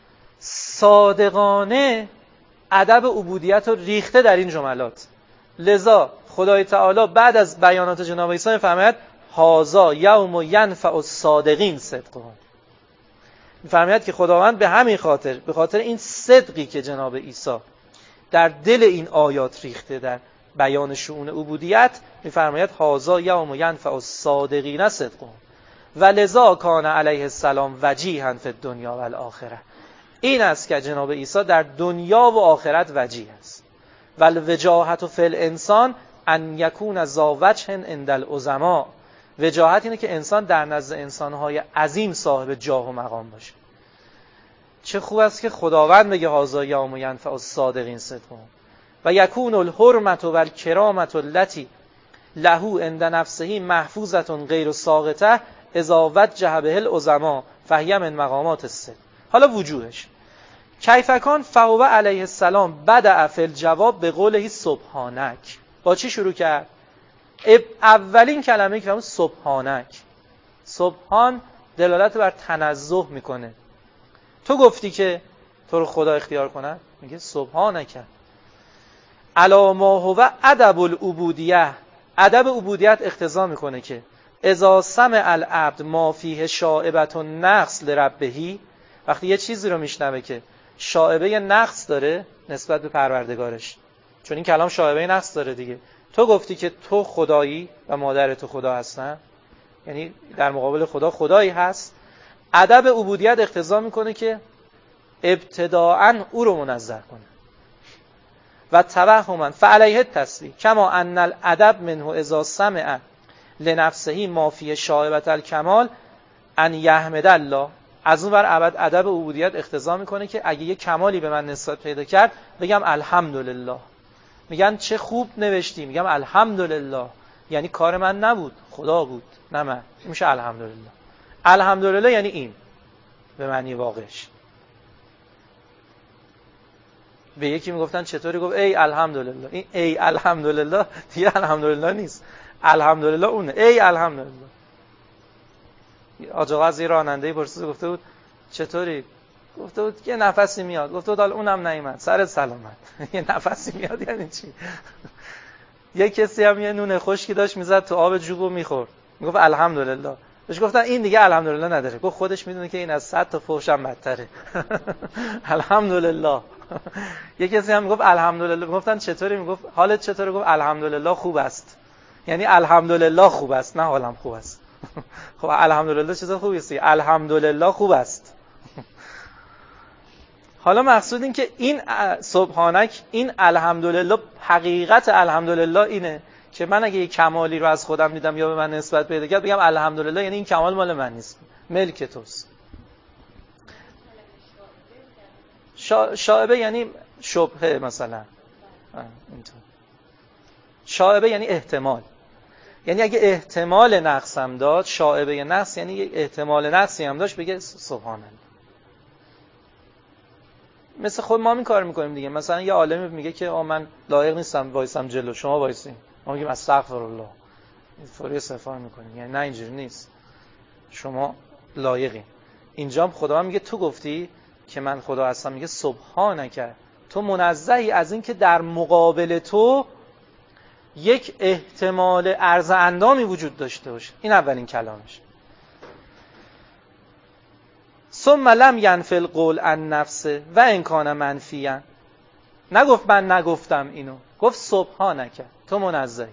S1: صادقانه ادب عبودیت رو ریخته در این جملات. لذا خدای تعالی بعد از بیانات جناب عیسی می‌فرماید هذا یوم ینفع الصادقین صدقهم. می‌فرماید که خداوند به همین خاطر، به خاطر این صدقی که جناب عیسی در دل این آیات ریخته در بیان شؤون عبودیت، می‌فرماید هذا یوم ینفع الصادقین صدقهم و لذا کان علیه السلام وجیها فی الدنیا و الاخره. این است که جناب عیسی در دنیا و آخرت وجیه است. و الوجاهت فی الانسان ان یکون ذا وجه عند العظما. وجاهت اینه که انسان در نزد انسان‌های عظیم صاحب جاه و مقام باشه. چه خوب است که خداوند بگه هذا یوم ینفع الصادقین صدقهم و یکون الحرمة و الکرامة التي له عند نفسه محفوظة غیر ساقطه اذا وجه به العظما فهی من مقامات الصدق. حالا وجوهش کیف کان فهو علیه السلام بدأ فی الجواب به قوله سبحانک. با چی شروع کرد؟ اولین کلمه که همون سبحانک. سبحان دلالت بر تنزه میکنه. تو گفتی که تو رو خدا اختیار کنه؟ میگه سبحانک. علی ما هو ادب العبودیه، ادب عبودیت اقتضا میکنه که اذا سمع العبد ما فیه شائبة النقص لربه، وقتی یه چیزی رو میشنوه که شائبه نقص داره نسبت به پروردگارش، چون این کلام شائبه نقص داره دیگه. تو گفتی که تو خدایی و مادر تو خدا هستن، یعنی در مقابل خدا خدایی هست. ادب عبودیت اقتضا میکنه که ابتداءً او رو منزه کنه و توهما فعلیه التسبیح کما ان الادب منه اذا سمع لنفسه ما فی شائبة الکمال ان یحمد الله. از اون ور ابد ادب عبودیت اقتضا میکنه که اگه یه کمالی به من نسبت پیدا کرد بگم الحمدلله. میگن چه خوب نوشتی، میگم الحمدلله، یعنی کار من نبود، خدا بود نه من. میشه الحمدلله. الحمدلله یعنی این به معنی واقعش. به یکی میگفتن چطوری، گفت ای الحمدلله. این ای الحمدلله دیگه الحمدلله نیست، الحمدلله اونه، ای الحمدلله. آج آقا از یه راننده پرسید، گفته بود چطوری؟ گفته بود یه نفسی میاد. گفته بود اونم نیومد، سرت سلامت. یه نفسی میاد یعنی چی؟ یه کسی هم یه نون خشکی داشت میزد تو آب جوب و میخورد، میگفت الحمدلله. بهش گفتن این دیگه الحمدلله نداره. گفت خودش میدونه که این از صد تا فحشم بدتره. الحمدلله. یه کسی هم میگفت الحمدلله، میگفتن چطوری؟ میگفت حالت چطوره؟ گفت الحمدلله خوب است. یعنی الحمدلله خوب است، نه حالم خوب است. خب الحمدلله چیز خوبی است، الحمدلله خوب است. حالا مقصود این که این سبحانک، این الحمدلله، حقیقت الحمدلله اینه که من اگه یک کمالی رو از خودم دیدم یا به من نسبت پیدا کرد بگم الحمدلله، یعنی این کمال مال من نیست، ملک توست. شا... شائبه یعنی شبهه مثلا، اینطور. شائبه یعنی احتمال، یعنی اگه احتمال نقص هم داد، شائبه نقص یعنی یک احتمال نقصی هم داشت، بگه سبحان الله. مثل خود ما این کار میکنیم دیگه. مثلا یه عالمی میگه که آ من لایق نیستم وایسم جلو شما وایسین، ما میگیم استغفر الله، فوری استغفار میکنیم. یعنی نه اینجوری نیست، شما لایقین. اینجا خدا میگه تو گفتی که من خدا هستم، میگه سبحانک، تو منزهی از این که در مقابل تو یک احتمال عرض اندامی وجود داشته باشه. این اولین کلامش. ثم لم ینفی القول عن نفسه و ان کان منفیا، نگفت من نگفتم اینو، گفت سبحانک، تو منزهی.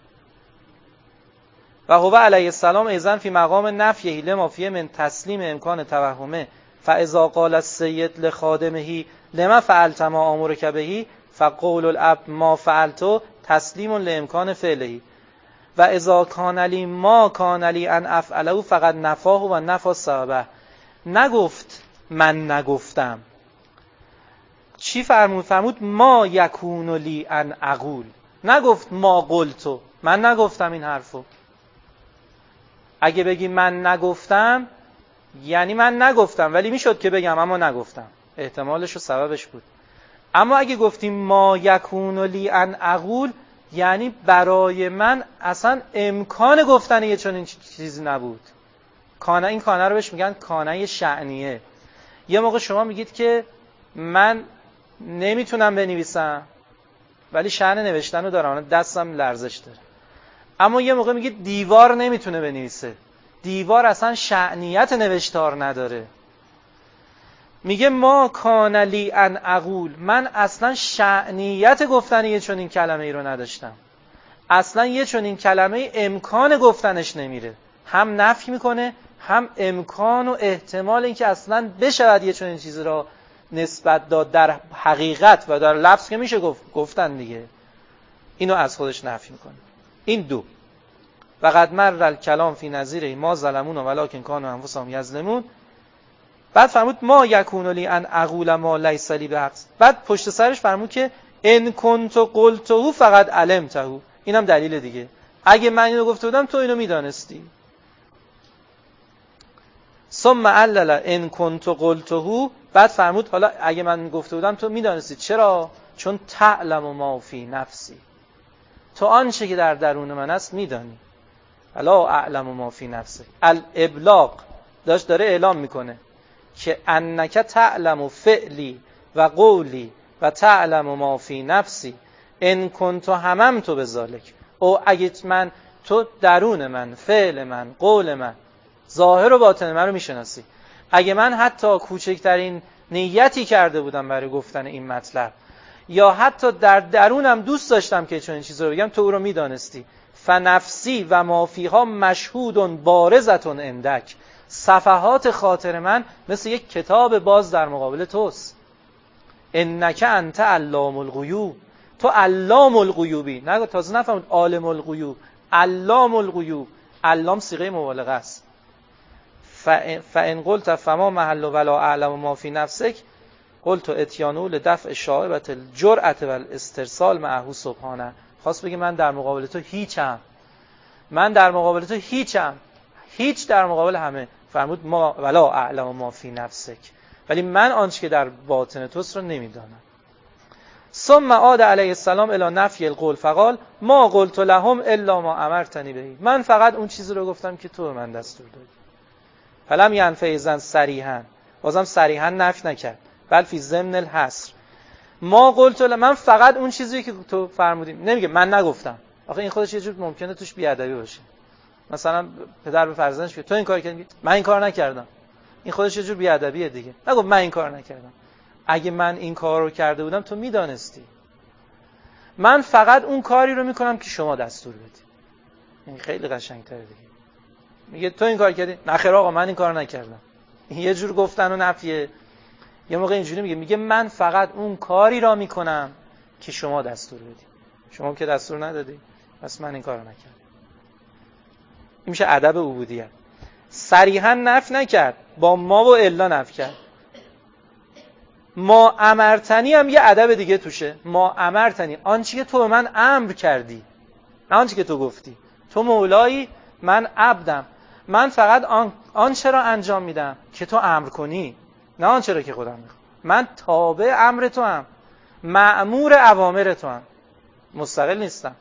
S1: و هو علیه السلام ایضا فی مقام نفیه لما فیه من تسلیم امکان توهمه فاذا قال السید لخادمه لما فعلت ما امرک به فقول الاب ما فعلت تسلیم لامکان فعله و اذا کان لی ما کان لی ان افعله فقط نفاه و نفا سببه. نگفت من نگفتم. چی فرمود؟ فرمود ما یکون لی ان اقول. نگفت ما قلتو، من نگفتم این حرفو. اگه بگی من نگفتم یعنی من نگفتم، ولی میشد که بگم اما نگفتم، احتمالش و سببش بود. اما اگه گفتیم ما یکون لی ان اقول یعنی برای من اصلا امکان گفتن یه چنین چیزی نبود. کانه، این کانه رو بهش میگن کانه شأنیه. یه موقع شما میگید که من نمیتونم بنویسم ولی شأن نوشتن رو دارم، دستم لرزش داره. اما یه موقع میگید دیوار نمیتونه بنویسه، دیوار اصلا شأنیت نوشتار نداره. میگه ما کان لی ان اقول، من اصلا شأنیت گفتن یه چنین کلمه ای رو نداشتم، اصلا یه چنین کلمه امکان گفتنش نمیره. هم نفی میکنه هم امکان و احتمال اینکه اصلا بشود یه چنین چیزی را نسبت داد در حقیقت و در لفظ که میشه گفت گفتن دیگه، اینو از خودش نفی میکنه. این دو. وقد مر الکلام فی نظیره ما ظلمون ولکن کانوا انفسهم یظلمون. بعد فرمود ما یکون لی ان اقول ما لیس لی بحق. بعد پشت سرش فرمود که ان کنت قلته فقط علمته. اینم دلیل دیگه، اگه من اینو گفته بودم تو اینو میدانستی. ثم علل ان کنت قلته. بعد فرمود حالا اگه من گفته بودم تو میدانستی. چرا؟ چون تعلم ما فی نفسی، تو آنچه که در درون من است میدانی. الا اعلم ما فی نفسی. الابلاغ داشت داره اعلام میکنه که انک تعلم فعلی و قولی و تعلم ما فی نفسی ان کنت هممت بذالک، او اگه من تو درون من، فعل من، قول من، ظاهر و باطن من رو میشناسی، اگه من حتی کوچکترین نیتی کرده بودم برای گفتن این مطلب یا حتی در درونم دوست داشتم که چون این چیز رو بگم، تو او رو میدانستی. فنفسی و ما فیها مشهود بارزتون اندک، صفحات خاطر من مثل یک کتاب باز در مقابل توست. انک انت علام الغیوب، تو علام الغیوبی. نه تازه نفهمید عالم الغیوب، علام الغیوب. علام صیغه مبالغه است. فان قلت فما محل ولا اعلم ما فی نفسک قلت اتیانو لدفع شائبة الجرأة والاسترسال معه سبحانه. خواست بگه من در مقابل تو هیچم، من در مقابل تو هیچم، هیچ در مقابل همه. فرمود ما ولا اعلم ما فی نفسک، ولی من آنچه که در باطن توست رو نمیدانم. ثم عاد علیه السلام الی نفی القول فقال ما قلت لهم الا ما امرتنی به، من فقط اون چیزی رو گفتم که تو به من دستور دادی. فلم ینفی اذن صریحا، بازم صریحا نفی نکرد، بل فی ضمن الحصر. ما قلت لهم، من فقط اون چیزی که تو فرمودی. نمیگه من نگفتم. آخه این خودش یه جور ممکنه توش بیادبی باشه. مثلا پدر به فرزندش میگه تو این کار کردی، من این کار نکردم. این خودش یه جور بیادبیه دیگه. نگو من این کار نکردم. اگه من این کار رو کرده بودم تو میدانستی. من فقط اون کاری رو میکنم که شما دستور بدی. این خیلی قشنگ‌تره دیگه. میگه تو این کار کردی؟ نه خیر آقا من این کار نکردم. این یه جور گفتن و نفیه. یه موقع اینجوری میگه میگه من فقط اون کاری را میکنم که شما دستور بدی. شما که دستور ندادی، پس من این کارو نکردم. این میشه ادب عبودیت. صریحا نفی نکرد، با ما و الا نفی کرد. ما امرتنی هم یه ادب دیگه توشه. ما امرتنی، آنچه که تو به من امر کردی، نه آنچه که تو گفتی. تو مولایی، من عبدم، من فقط آن آنچه را انجام میدم که تو امر کنی، نه آنچه را که خودم میخوام. من تابع امر تو هم، مأمور اوامر تو هم، مستقل نیستم.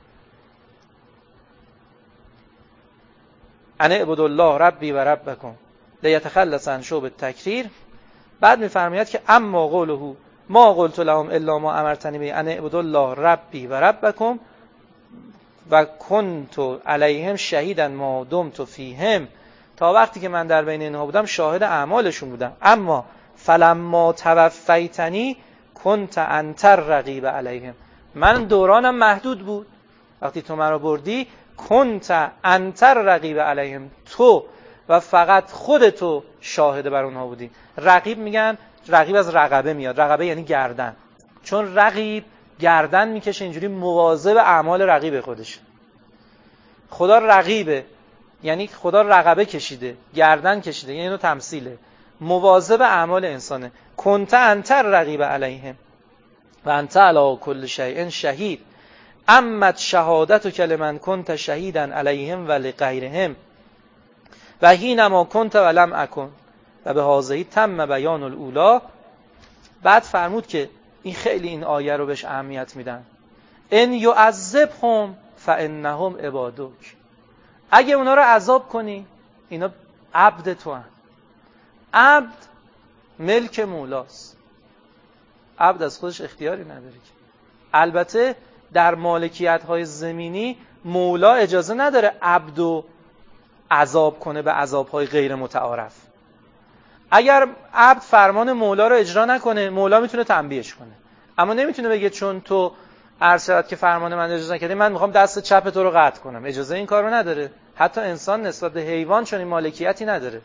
S1: انا اعبدوا الله ربی و ربکم لیتخلص عن شوب التکریر. بعد میفرماید که اما قوله ما قلت لهم الا ما امرتنی به انا اعبدوا الله ربی و ربکم و کنت علیهم شهیدا ما دمت فیهم، تا وقتی که من در بین اینها بودم شاهد اعمالشون بودم. اما فلما توفیتنی کنت انت الرقیب علیهم، من دورانم محدود بود، وقتی تو من رو بردی کنت انت الرقیب علیهم، تو و فقط خودتو شاهد بر اونها بودی. رقیب میگن، رقیب از رقبه میاد، رقبه یعنی گردن، چون رقیب گردن میکشه، اینجوری مواظب اعمال رقیب خودش. خدا رقیبه یعنی خدا رقبه کشیده، گردن کشیده، یعنی اینو تمثیله، مواظب اعمال انسانه. کنت انت الرقیب علیهم و انت علی کل شیء شهید امت شهادتک لمن کنت شهیدا علیهم و لغیرهم و حینما کنت ولم اکن و به هذه تم بیان الاولی. بعد فرمود که این خیلی این آیه رو بهش اهمیت میدن. ان یعذبهم فانهم عبادک، اگه اونا رو عذاب کنی اینا عبد تو هن. عبد ملک مولاست، عبد از خودش اختیاری نداره که. البته در مالکیت های زمینی مولا اجازه نداره عبدو عذاب کنه به عذاب های غیر متعارف. اگر عبد فرمان مولا رو اجرا نکنه مولا میتونه تنبیهش کنه، اما نمیتونه بگه چون تو ارشد که فرمان من اجرا نکردی من میخوام دست چپ تو رو قطع کنم. اجازه این کارو نداره. حتی انسان نسبت به حیوان چون این مالکیتی نداره.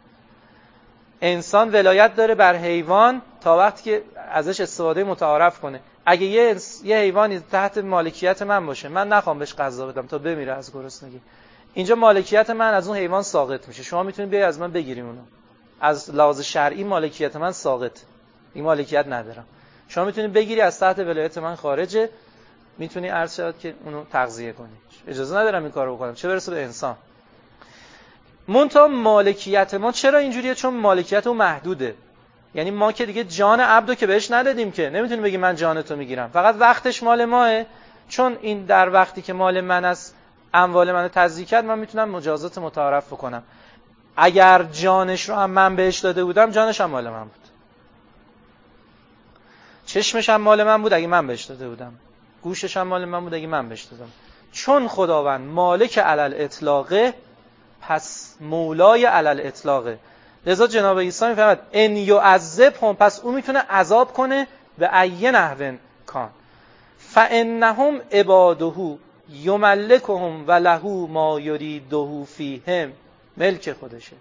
S1: انسان ولایت داره بر حیوان تا وقتی که ازش استفاده متعارف کنه. اگه یه یه حیوانی تحت مالکیت من باشه، من نخوام بهش غذا بدم تا بمیره از گرسنگی، اینجا مالکیت من از اون حیوان ساقط میشه. شما میتونید بیاید از من بگیریم اونو. از لحاظ شرعی مالکیت من ساقط، این مالکیت ندارم. شما میتونید بگیری از تحت ولایت من خارجه، میتونی عرض شد که اونو تغذیه کنی. اجازه ندارم این کارو بکنم، چه برسه به انسان. منتها مالکیت ما چرا اینجوریه؟ چون مالکیت اون محدوده. یعنی ما که دیگه جان عبدو که بهش ندادیم که، نمیتونیم بگیم من جان تو میگیرم، فقط وقتش مال ماه. چون این در وقتی که مال من است، اموال منو تضییع کرد، من میتونم مجازات متعارف بکنم. اگر جانش رو هم من بهش داده بودم جانش هم مال من بود، چشمش هم مال من بود اگه من بهش داده بودم، گوشش هم مال من بود اگه من بهش دادم. چون خداوند مالک علل اطلاقه پس مولای علل اطلاقه. لذا جناب عیسی میفرماد ان یعذبهم، پس او میتونه عذاب کنه به ای نحو کان. فانهم عباده یملکهم و له ما یریده فیهم، ملک خودشه.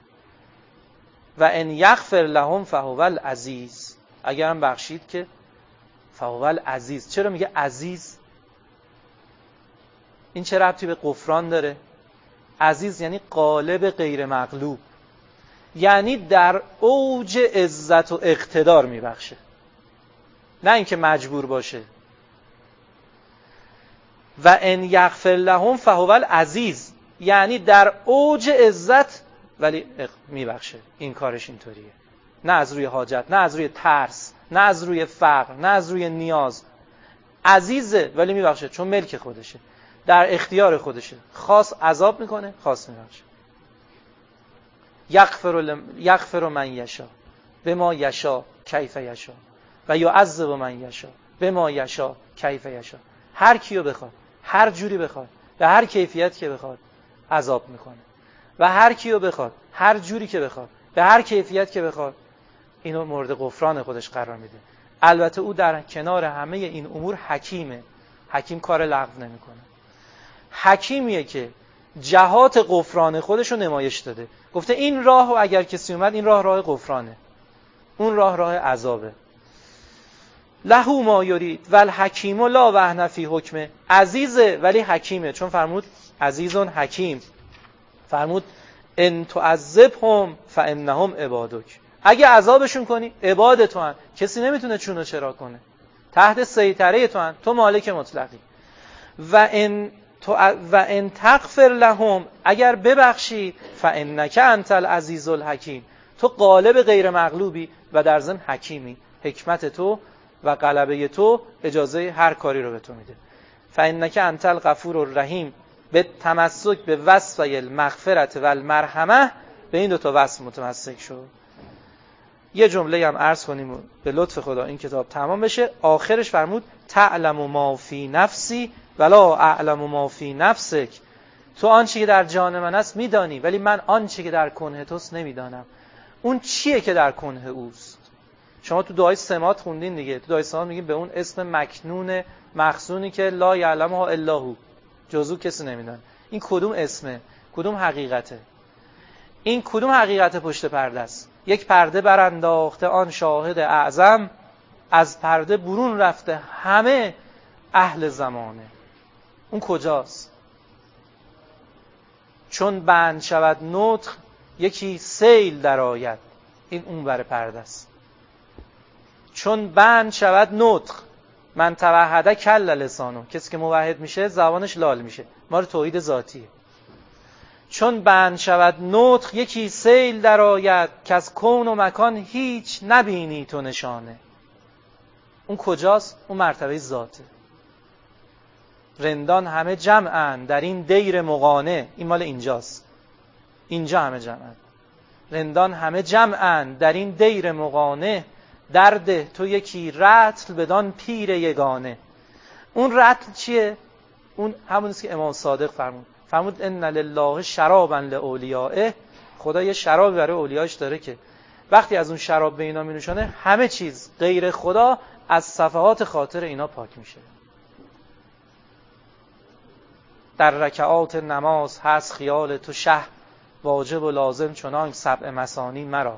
S1: و ان یغفر لهم فهو العزیز، اگرم بخشید که فهو العزیز. چرا میگه عزیز؟ این چه ربطی به غفران داره؟ عزیز یعنی غالب غیر مغلوب، یعنی در اوج عزت و اقتدار میبخشه، نه اینکه مجبور باشه. و ان یغفر لهم فهو العزیز یعنی در اوج عزت ولی میبخشه. این کارش اینطوریه، نه از روی حاجت، نه از روی ترس، نه از روی فقر، نه از روی نیاز. عزیزه ولی میبخشه چون ملک خودشه، در اختیار خودشه. خاص عذاب میکنه، خاص میبخشه. یغفر لم... یغفر من یشا بما یشا کیف یشا و یعذب من یشا بما یشا کیف یشا. هر کیو بخواد، هر جوری بخواد، به هر کیفیت که بخواد عذاب میکنه، و هر کیو بخواد، هر جوری که بخواد، به هر کیفیت که بخواد اینو مورد غفران خودش قرار میده. البته او در کنار همه این امور حکیمه. حکیم کار لغو نمیکنه. حکیمیه که جهات غفران خودش رو نمایش داده. گفته این راه و اگر کسی اومد این راه راه غفرانه، اون راه راه عذابه. له ما یرید والحکیم لا وهن فی حکمه. عزیزه ولی حکیمه، چون فرمود عزیزون حکیم. فرمود ان تعذبهم فانهم عبادک. اگه عذابشون کنی عباد تو هن، کسی نمیتونه چون و چرا کنه، تحت سیطره تو هن، تو مالک مطلقی. و ان و ان تغفر لهم، اگر ببخشی فانک انت العزیز الحکیم، تو غالب غیر مغلوبی و در ضمن حکیمی. حکمت تو و غلبه تو اجازه هر کاری رو به تو میده. فانک انت الغفور الرحیم، به تمسک به وصف المغفرت و المرحمه، به این دو تا وصف متمسک شو. یه جمله هم عرض کنیم به لطف خدا این کتاب تمام بشه. آخرش فرمود تعلم ما فی نفسی ولا اعلم ما فی نفسک. تو آنچه که در جان من است میدانی ولی من آنچه که در کنه توست نمیدانم. اون چیه که در کنه اوست؟ شما تو دعای سمات خوندین دیگه. تو دعای سمات میگیم به اون اسم مکنون مخزونی که لا یعلمها الا هو، جزو کسی نمیدونه. این کدوم اسمه؟ کدوم حقیقته؟ این کدوم حقیقت پشت پرده است؟ یک پرده برانداخته آن شاهد اعظم، از پرده برون رفته همه اهل زمانه. اون کجاست؟ چون بند شود نطق یکی سیل در آید. این اون بر پرده است. چون بند شود نطق، من توحده کل لسانو، کسی که موحد میشه زبانش لال میشه، ما توحید ذاتیه. چون بند شود نطق یکی سیل در آید، که از کون و مکان هیچ نبینی تو نشانه. اون کجاست؟ اون مرتبه ذاته. رندان همه جمعن در این دیر مغانه. این مال اینجاست، اینجا همه جمعن. رندان همه جمعن در این دیر مغانه، درده تو یکی رطل بدان پیر یگانه. اون رطل چیه؟ اون همونیست که امام صادق فرمود. فرمود ان لله شرابا لاولیائه. خدا یه شرابی برای اولیاش داره که وقتی از اون شراب به اینا مینوشانه همه چیز غیر خدا از صفحات خاطر اینا پاک میشه. در رکعات نماز هست خیال تو شه، واجب و لازم چنان سبع مثانی مرا.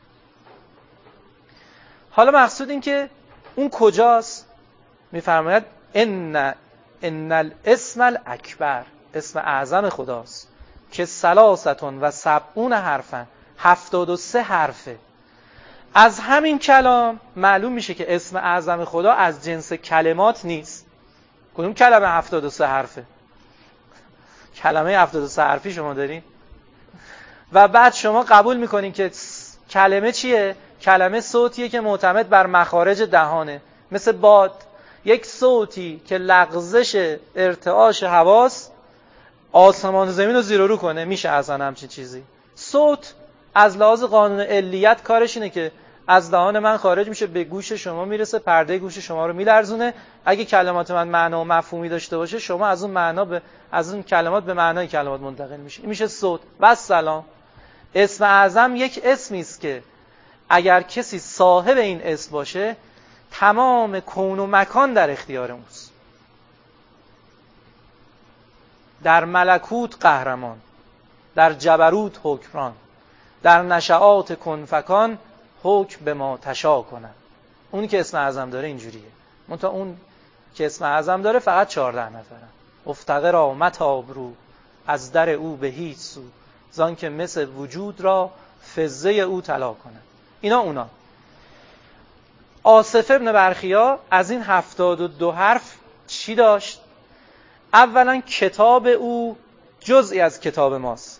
S1: حالا مقصود این که اون کجاست؟ میفرماید ان ان الاسم الاکبر، اسم اعظم خداست که سلاستون و سبعون حرفن، هفتاد و سه حرفه. از همین کلام معلوم میشه که اسم اعظم خدا از جنس کلمات نیست. کدوم کلمه هفتاد و سه حرفه؟ کلمه هفتاد و سه حرفی شما دارین و بعد شما قبول میکنین که کلمه چیه؟ کلمه صوتیه که معتمد بر مخارج دهانه، مثل باد. یک صوتی که لغزش ارتعاش حواس آسمان و زمین رو زیر و رو کنه، میشه اصلا همچین چیزی. صوت از لحاظ قانون علیت کارش اینه که از دهان من خارج میشه، به گوش شما میرسه، پرده گوش شما رو میلرزونه. اگه کلمات من معنا و مفهومی داشته باشه، شما از اون معنا به از اون کلمات به معنای کلمات منتقل میشه. این میشه صوت. و سلام. اسم اعظم یک اسمی است که اگر کسی صاحب این اسم باشه، تمام کون و مکان در اختیار اوست. در ملکوت قهرمان، در جبروت حکمران، در نشعات کنفکان حکم به ما تشا کنن. اونی که اسم اعظم داره اینجوریه. منتها اون که اسم اعظم داره فقط چهارده نفرن. افتقه را متاب رو، از در او به هیچ سو، زان که مثل وجود را فزه او طلا کنن. اینا اونا. آصف ابن برخیا از این هفتاد و دو حرف چی داشت؟ اولا کتاب او جزئی از کتاب ماست.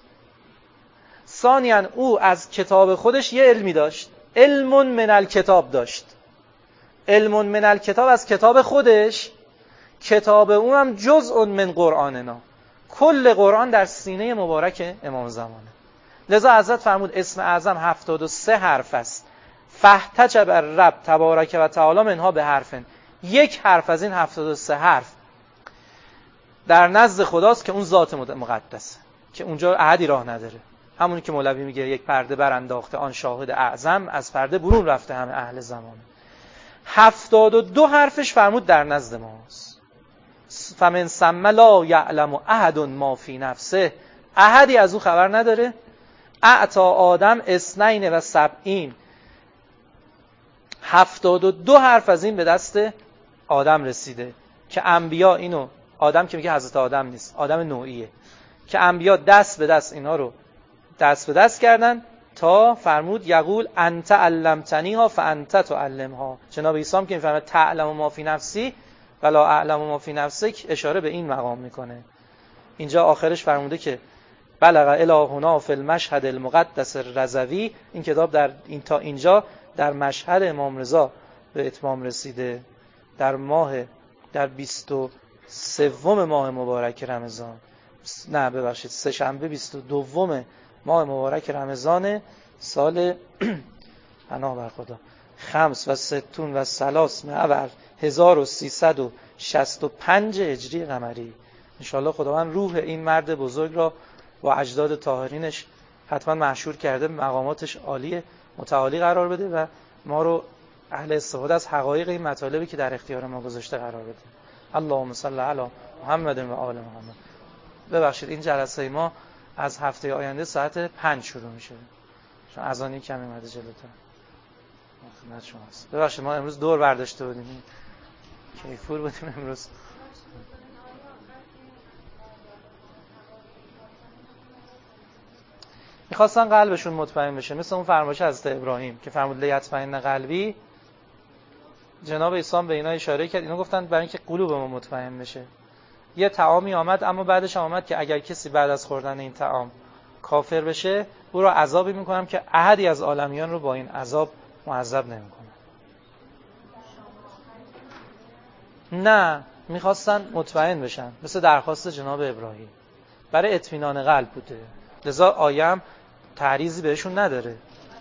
S1: ثانیاً او از کتاب خودش یه علمی داشت. علم من الکتاب داشت. علم من الکتاب از کتاب خودش. کتاب او هم جزء من قرآننا. کل قرآن در سینه مبارک امام زمانه. لذا حضرت فرمود اسم اعظم هفتاد و سه حرف است. فاحتجب الرب تبارک و تعالی منها به حرفن. یک حرف از این هفتاد و سه حرف در نزد خداست که اون ذات مقدسه، که اونجا احدی راه نداره. همونی که مولوی میگه یک پرده برانداخته آن شاهد اعظم، از پرده برون رفته همه اهل زمانه. هفتاد و دو حرفش فرمود در نزد ماست. فمن ثم لا یعلم احد ما فی نفسه. احدی از او خبر نداره. اعطا آدم اثنین و سبعین. هفتاد و دو حرف از این به دست آدم رسیده که انبیا اینو، آدم که میگه حضرت آدم نیست، آدم نوعیه، که انبیا دست به دست اینا رو دست به دست کردن تا فرمود یقول انت علمتنیها فانت تعلمها. جناب عیسی هم که میفهمه تعلم ما فی نفسی ولا اعلم ما فی نفسک، اشاره به این مقام میکنه. اینجا آخرش فرموده که بلغ الهنا فی المشهد المقدس الرضوی. این کتاب در این تا اینجا در مشهد امام رضا به اتمام رسیده، در ماه در بیست و سوم ماه مبارک رمضان، نه ببخشید سه شنبه بیست و دوم ماه مبارک رمضان سال پناه بر خدا خمس و ستون و سلاس معور هزار و سیصد و شصت و پنج هجری قمری. انشاءالله خداوند روح این مرد بزرگ را با اجداد طاهرینش حتما محشور کرده، مقاماتش عالی متعالی قرار بده و ما رو اهل استفاده از حقایق این مطالبی که در اختیار ما گذاشته قرار بده. اللهم صل علی محمد و آل محمد. ببخشید این جلسه ما از هفته آینده ساعت پنج شروع میشه، چون اذانی کمی اومده جلوتر. خدمت شماست. ببخشید ما امروز دور برداشته بودیم، کیفور بودیم امروز. میخواستن قلبشون مطمئن بشه، مثل اون فرمایش حضرت ابراهیم که فرمود لیطمئن قلبی. جناب عیسی به اینا اشاره کرد، اینا گفتن برای اینکه قلوب ما مطمئن بشه. یه طعامی آمد، اما بعدش آمد که اگر کسی بعد از خوردن این طعام کافر بشه، او را عذابی میکنم که احدی از عالمیان رو با این عذاب معذب نمیکنم. نه، میخواستن مطمئن بشن، مثل درخواست جناب ابراهیم، برای اطمینان قلب بوده. لذا آیم تعریضی بهشون نداره.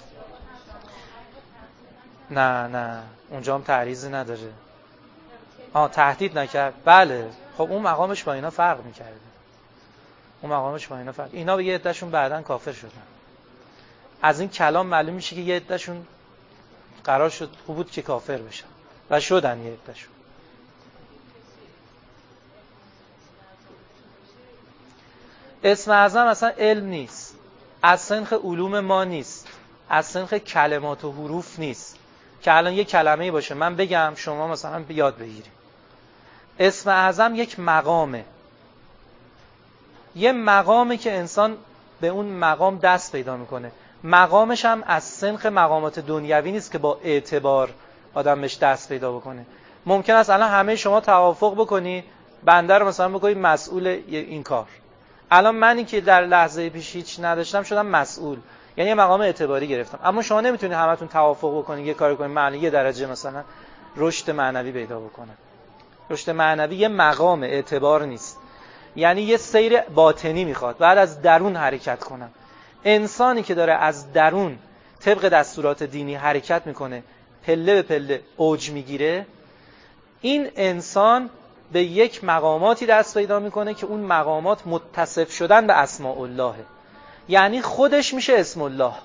S1: نه نه اونجا هم تعریضی نداره. آه تهدید نکرد. بله خب اون مقامش با اینا فرق میکرده. اون مقامش با اینا فرق. اینا به یه عدهشون بعداً کافر شدن. از این کلام معلوم میشه که یه عدهشون قرار شد خوب بود که کافر بشن و شدن یه عدهشون. اسم اعظم اصلا علم نیست، از سنخ علوم ما نیست، از سنخ کلمات و حروف نیست که الان یه کلمه‌ای باشه من بگم شما مثلا یاد بگیرید. اسم اعظم یک مقامه، یه مقامه که انسان به اون مقام دست پیدا میکنه. مقامش هم از سنخ مقامات دنیوی نیست که با اعتبار آدم بهش دست پیدا بکنه. ممکن است الان همه شما توافق بکنی بنده رو مثلا بکنید مسئول این کار. الان منی که در لحظه پیش هیچ نداشتم شدم مسئول، یعنی یه مقام اعتباری گرفتم. اما شما نمیتونید همتون توافق بکنید یه کاری کنید معنی یه درجه مثلا رشد معنوی پیدا بکنه. رشد معنوی یه مقام اعتبار نیست، یعنی یه سیر باطنی میخواد، بعد از درون حرکت کنم. انسانی که داره از درون طبق دستورات دینی حرکت میکنه، پله به پله اوج میگیره، این انسان به یک مقاماتی دست پیدا میکنه که اون مقامات متصف شدن به اسماء الله، یعنی خودش میشه اسم الله.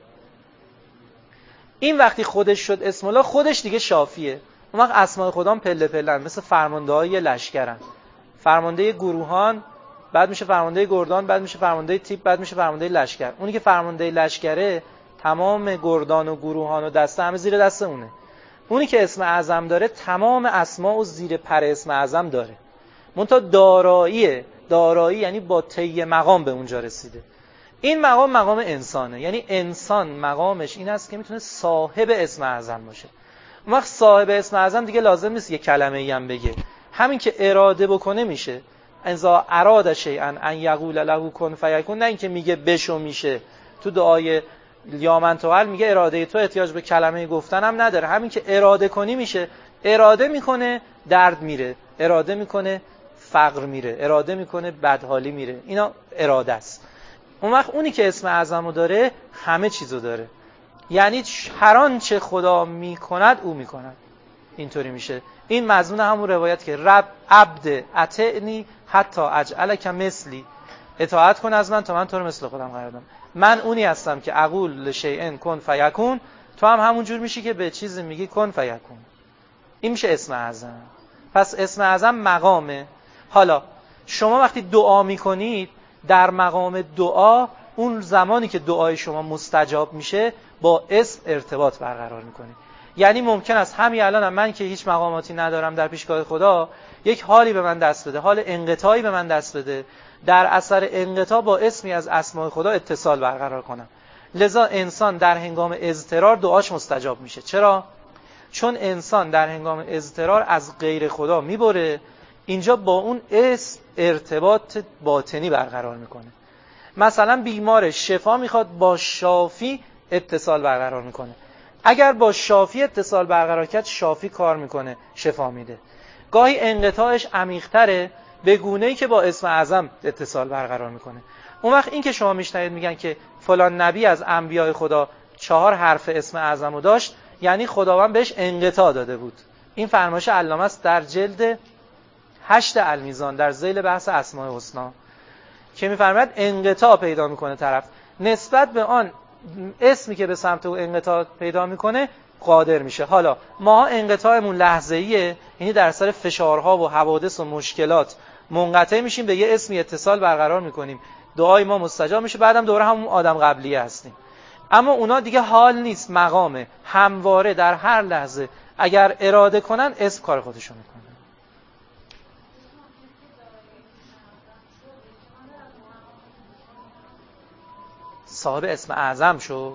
S1: این وقتی خودش شد اسم الله، خودش دیگه شافیه. اون وقت اسماء خدا هم پله پله مثل فرمانده های لشکرن، فرمانده گروهان، بعد میشه فرمانده گردان، بعد میشه فرمانده تیپ، بعد میشه فرمانده لشکر. اونی که فرمانده لشکره تمام گردان و گروهان و دسته همه زیر دست اونه. اونی که اسم اعظم داره تمام اسما و زیر پر اسم اعظم داره، منتها داراییه، دارایی یعنی با طی مقام به اونجا رسیده. این مقام مقام انسانه، یعنی انسان مقامش این است که میتونه صاحب اسم اعظم باشه. اون وقت صاحب اسم اعظم دیگه لازم نیست یه کلمه ای هم بگه، همین که اراده بکنه میشه. اذا اراد شیئا ان یقول له کن فیکون، نه اینکه میگه بشو میشه. تو دعای یا من توال میگه اراده تو احتیاج به کلمه گفتن هم نداره، همین که اراده کنی میشه. اراده میکنه درد میره، اراده میکنه فقر میره، اراده میکنه بدحالی میره. اینا اراده است. اون وقت اونی که اسم اعظمو داره همه چیزو داره، یعنی هر آنچه خدا میکند او میکند. اینطوری میشه. این مضمون همون روایت که رب عبد اطعنی حتی اجعلک مثلی، اطاعت کن از من تا من تو رو مثل خودم قرار بدم. من اونی هستم که اقول لشیء کن فیکون، تو هم همون جور میشی که به چیزی میگی کن فیکون. این میشه اسم اعظم. پس اسم اعظم مقامه. حالا شما وقتی دعا میکنید، در مقام دعا اون زمانی که دعای شما مستجاب میشه با اسم ارتباط برقرار میکنید. یعنی ممکن است همین الان هم من که هیچ مقاماتی ندارم در پیشگاه خدا، یک حالی به من دست بده، حال انقطاعی به من دست بده، در اثر انقطاع با اسمی از اسماء خدا اتصال برقرار کنم. لذا انسان در هنگام اضطرار دعاش مستجاب میشه. چرا؟ چون انسان در هنگام اضطرار از غیر خدا میبره، اینجا با اون اسم ارتباط باطنی برقرار میکنه. مثلا بیمار شفا میخواد، با شافی اتصال برقرار میکنه. اگر با شافی اتصال برقرار کرد، شافی کار میکنه، شفا میده. گاهی انقطاعش عمیق‌تره، به گونه‌ای که با اسم اعظم اتصال برقرار میکنه. اون وقت این که شما میشنوید میگن که فلان نبی از انبیاء خدا چهار حرف اسم اعظمو داشت، یعنی خداوند بهش انقطاع داده بود. این فرمایش علامه است در جلد هشت المیزان در ذیل بحث اسماء الحسنا که میفرماید انقطاع پیدا میکنه طرف نسبت به آن اسمی که به سمت او انقطاع پیدا میکنه قادر میشه. حالا ما انقطاعمون لحظه‌ایه، یعنی در اثر فشارها و حوادث و مشکلات منقطع میشیم، به یه اسمی اتصال برقرار میکنیم، دعای ما مستجاب میشه، بعدم دوره همون آدم قبلیه هستیم. اما اونا دیگه حال نیست، مقامه، همواره در هر لحظه اگر اراده کنن اسم کار خودشون میکنه. صاحب اسم اعظم شو،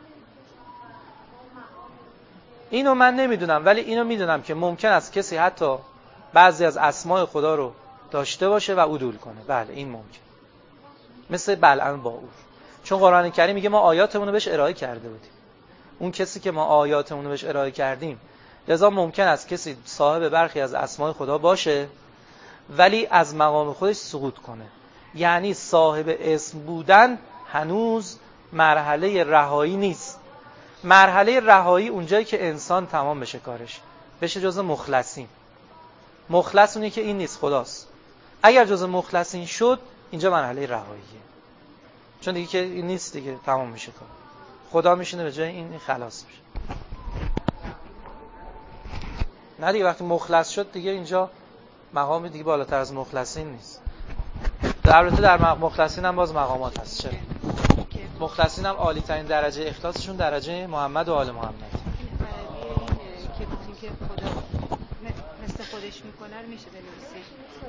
S1: اینو من نمیدونم، ولی اینو میدونم که ممکن است کسی حتی بعضی از اسماء خدا رو داشته باشه و عدول کنه. بله این ممکن، مثل بلعم باور، چون قرآن کریم میگه ما آیاتمون رو بهش ارائه کرده بودیم. اون کسی که ما آیاتمون رو بهش ارائه کردیم، لذا ممکن است کسی صاحب برخی از اسماء خدا باشه ولی از مقام خودش سقوط کنه. یعنی صاحب اسم بودن هنوز مرحله رهایی نیست. مرحله رهایی اونجایی که انسان تمام بشه کارش، بشه جزء مخلصین. مخلص اونی که این نیست، خداست. اگر جزء مخلصین شد، اینجا مرحله رهاییه، چون دیگه که این نیست، دیگه تمام میشه کار. خدا میشینه به جای این، این خلاص میشه. نه دیگه وقتی مخلص شد دیگه اینجا مقام دیگه بالاتر از مخلصین نیست. البته در مخلصین هم باز مقامات هست. چرا؟ مخلصین هم عالی ترین درجه اخلاصشون درجه محمد و آل محمد.
S2: که که خدا مثل خودش میکنه میشه بنویسید.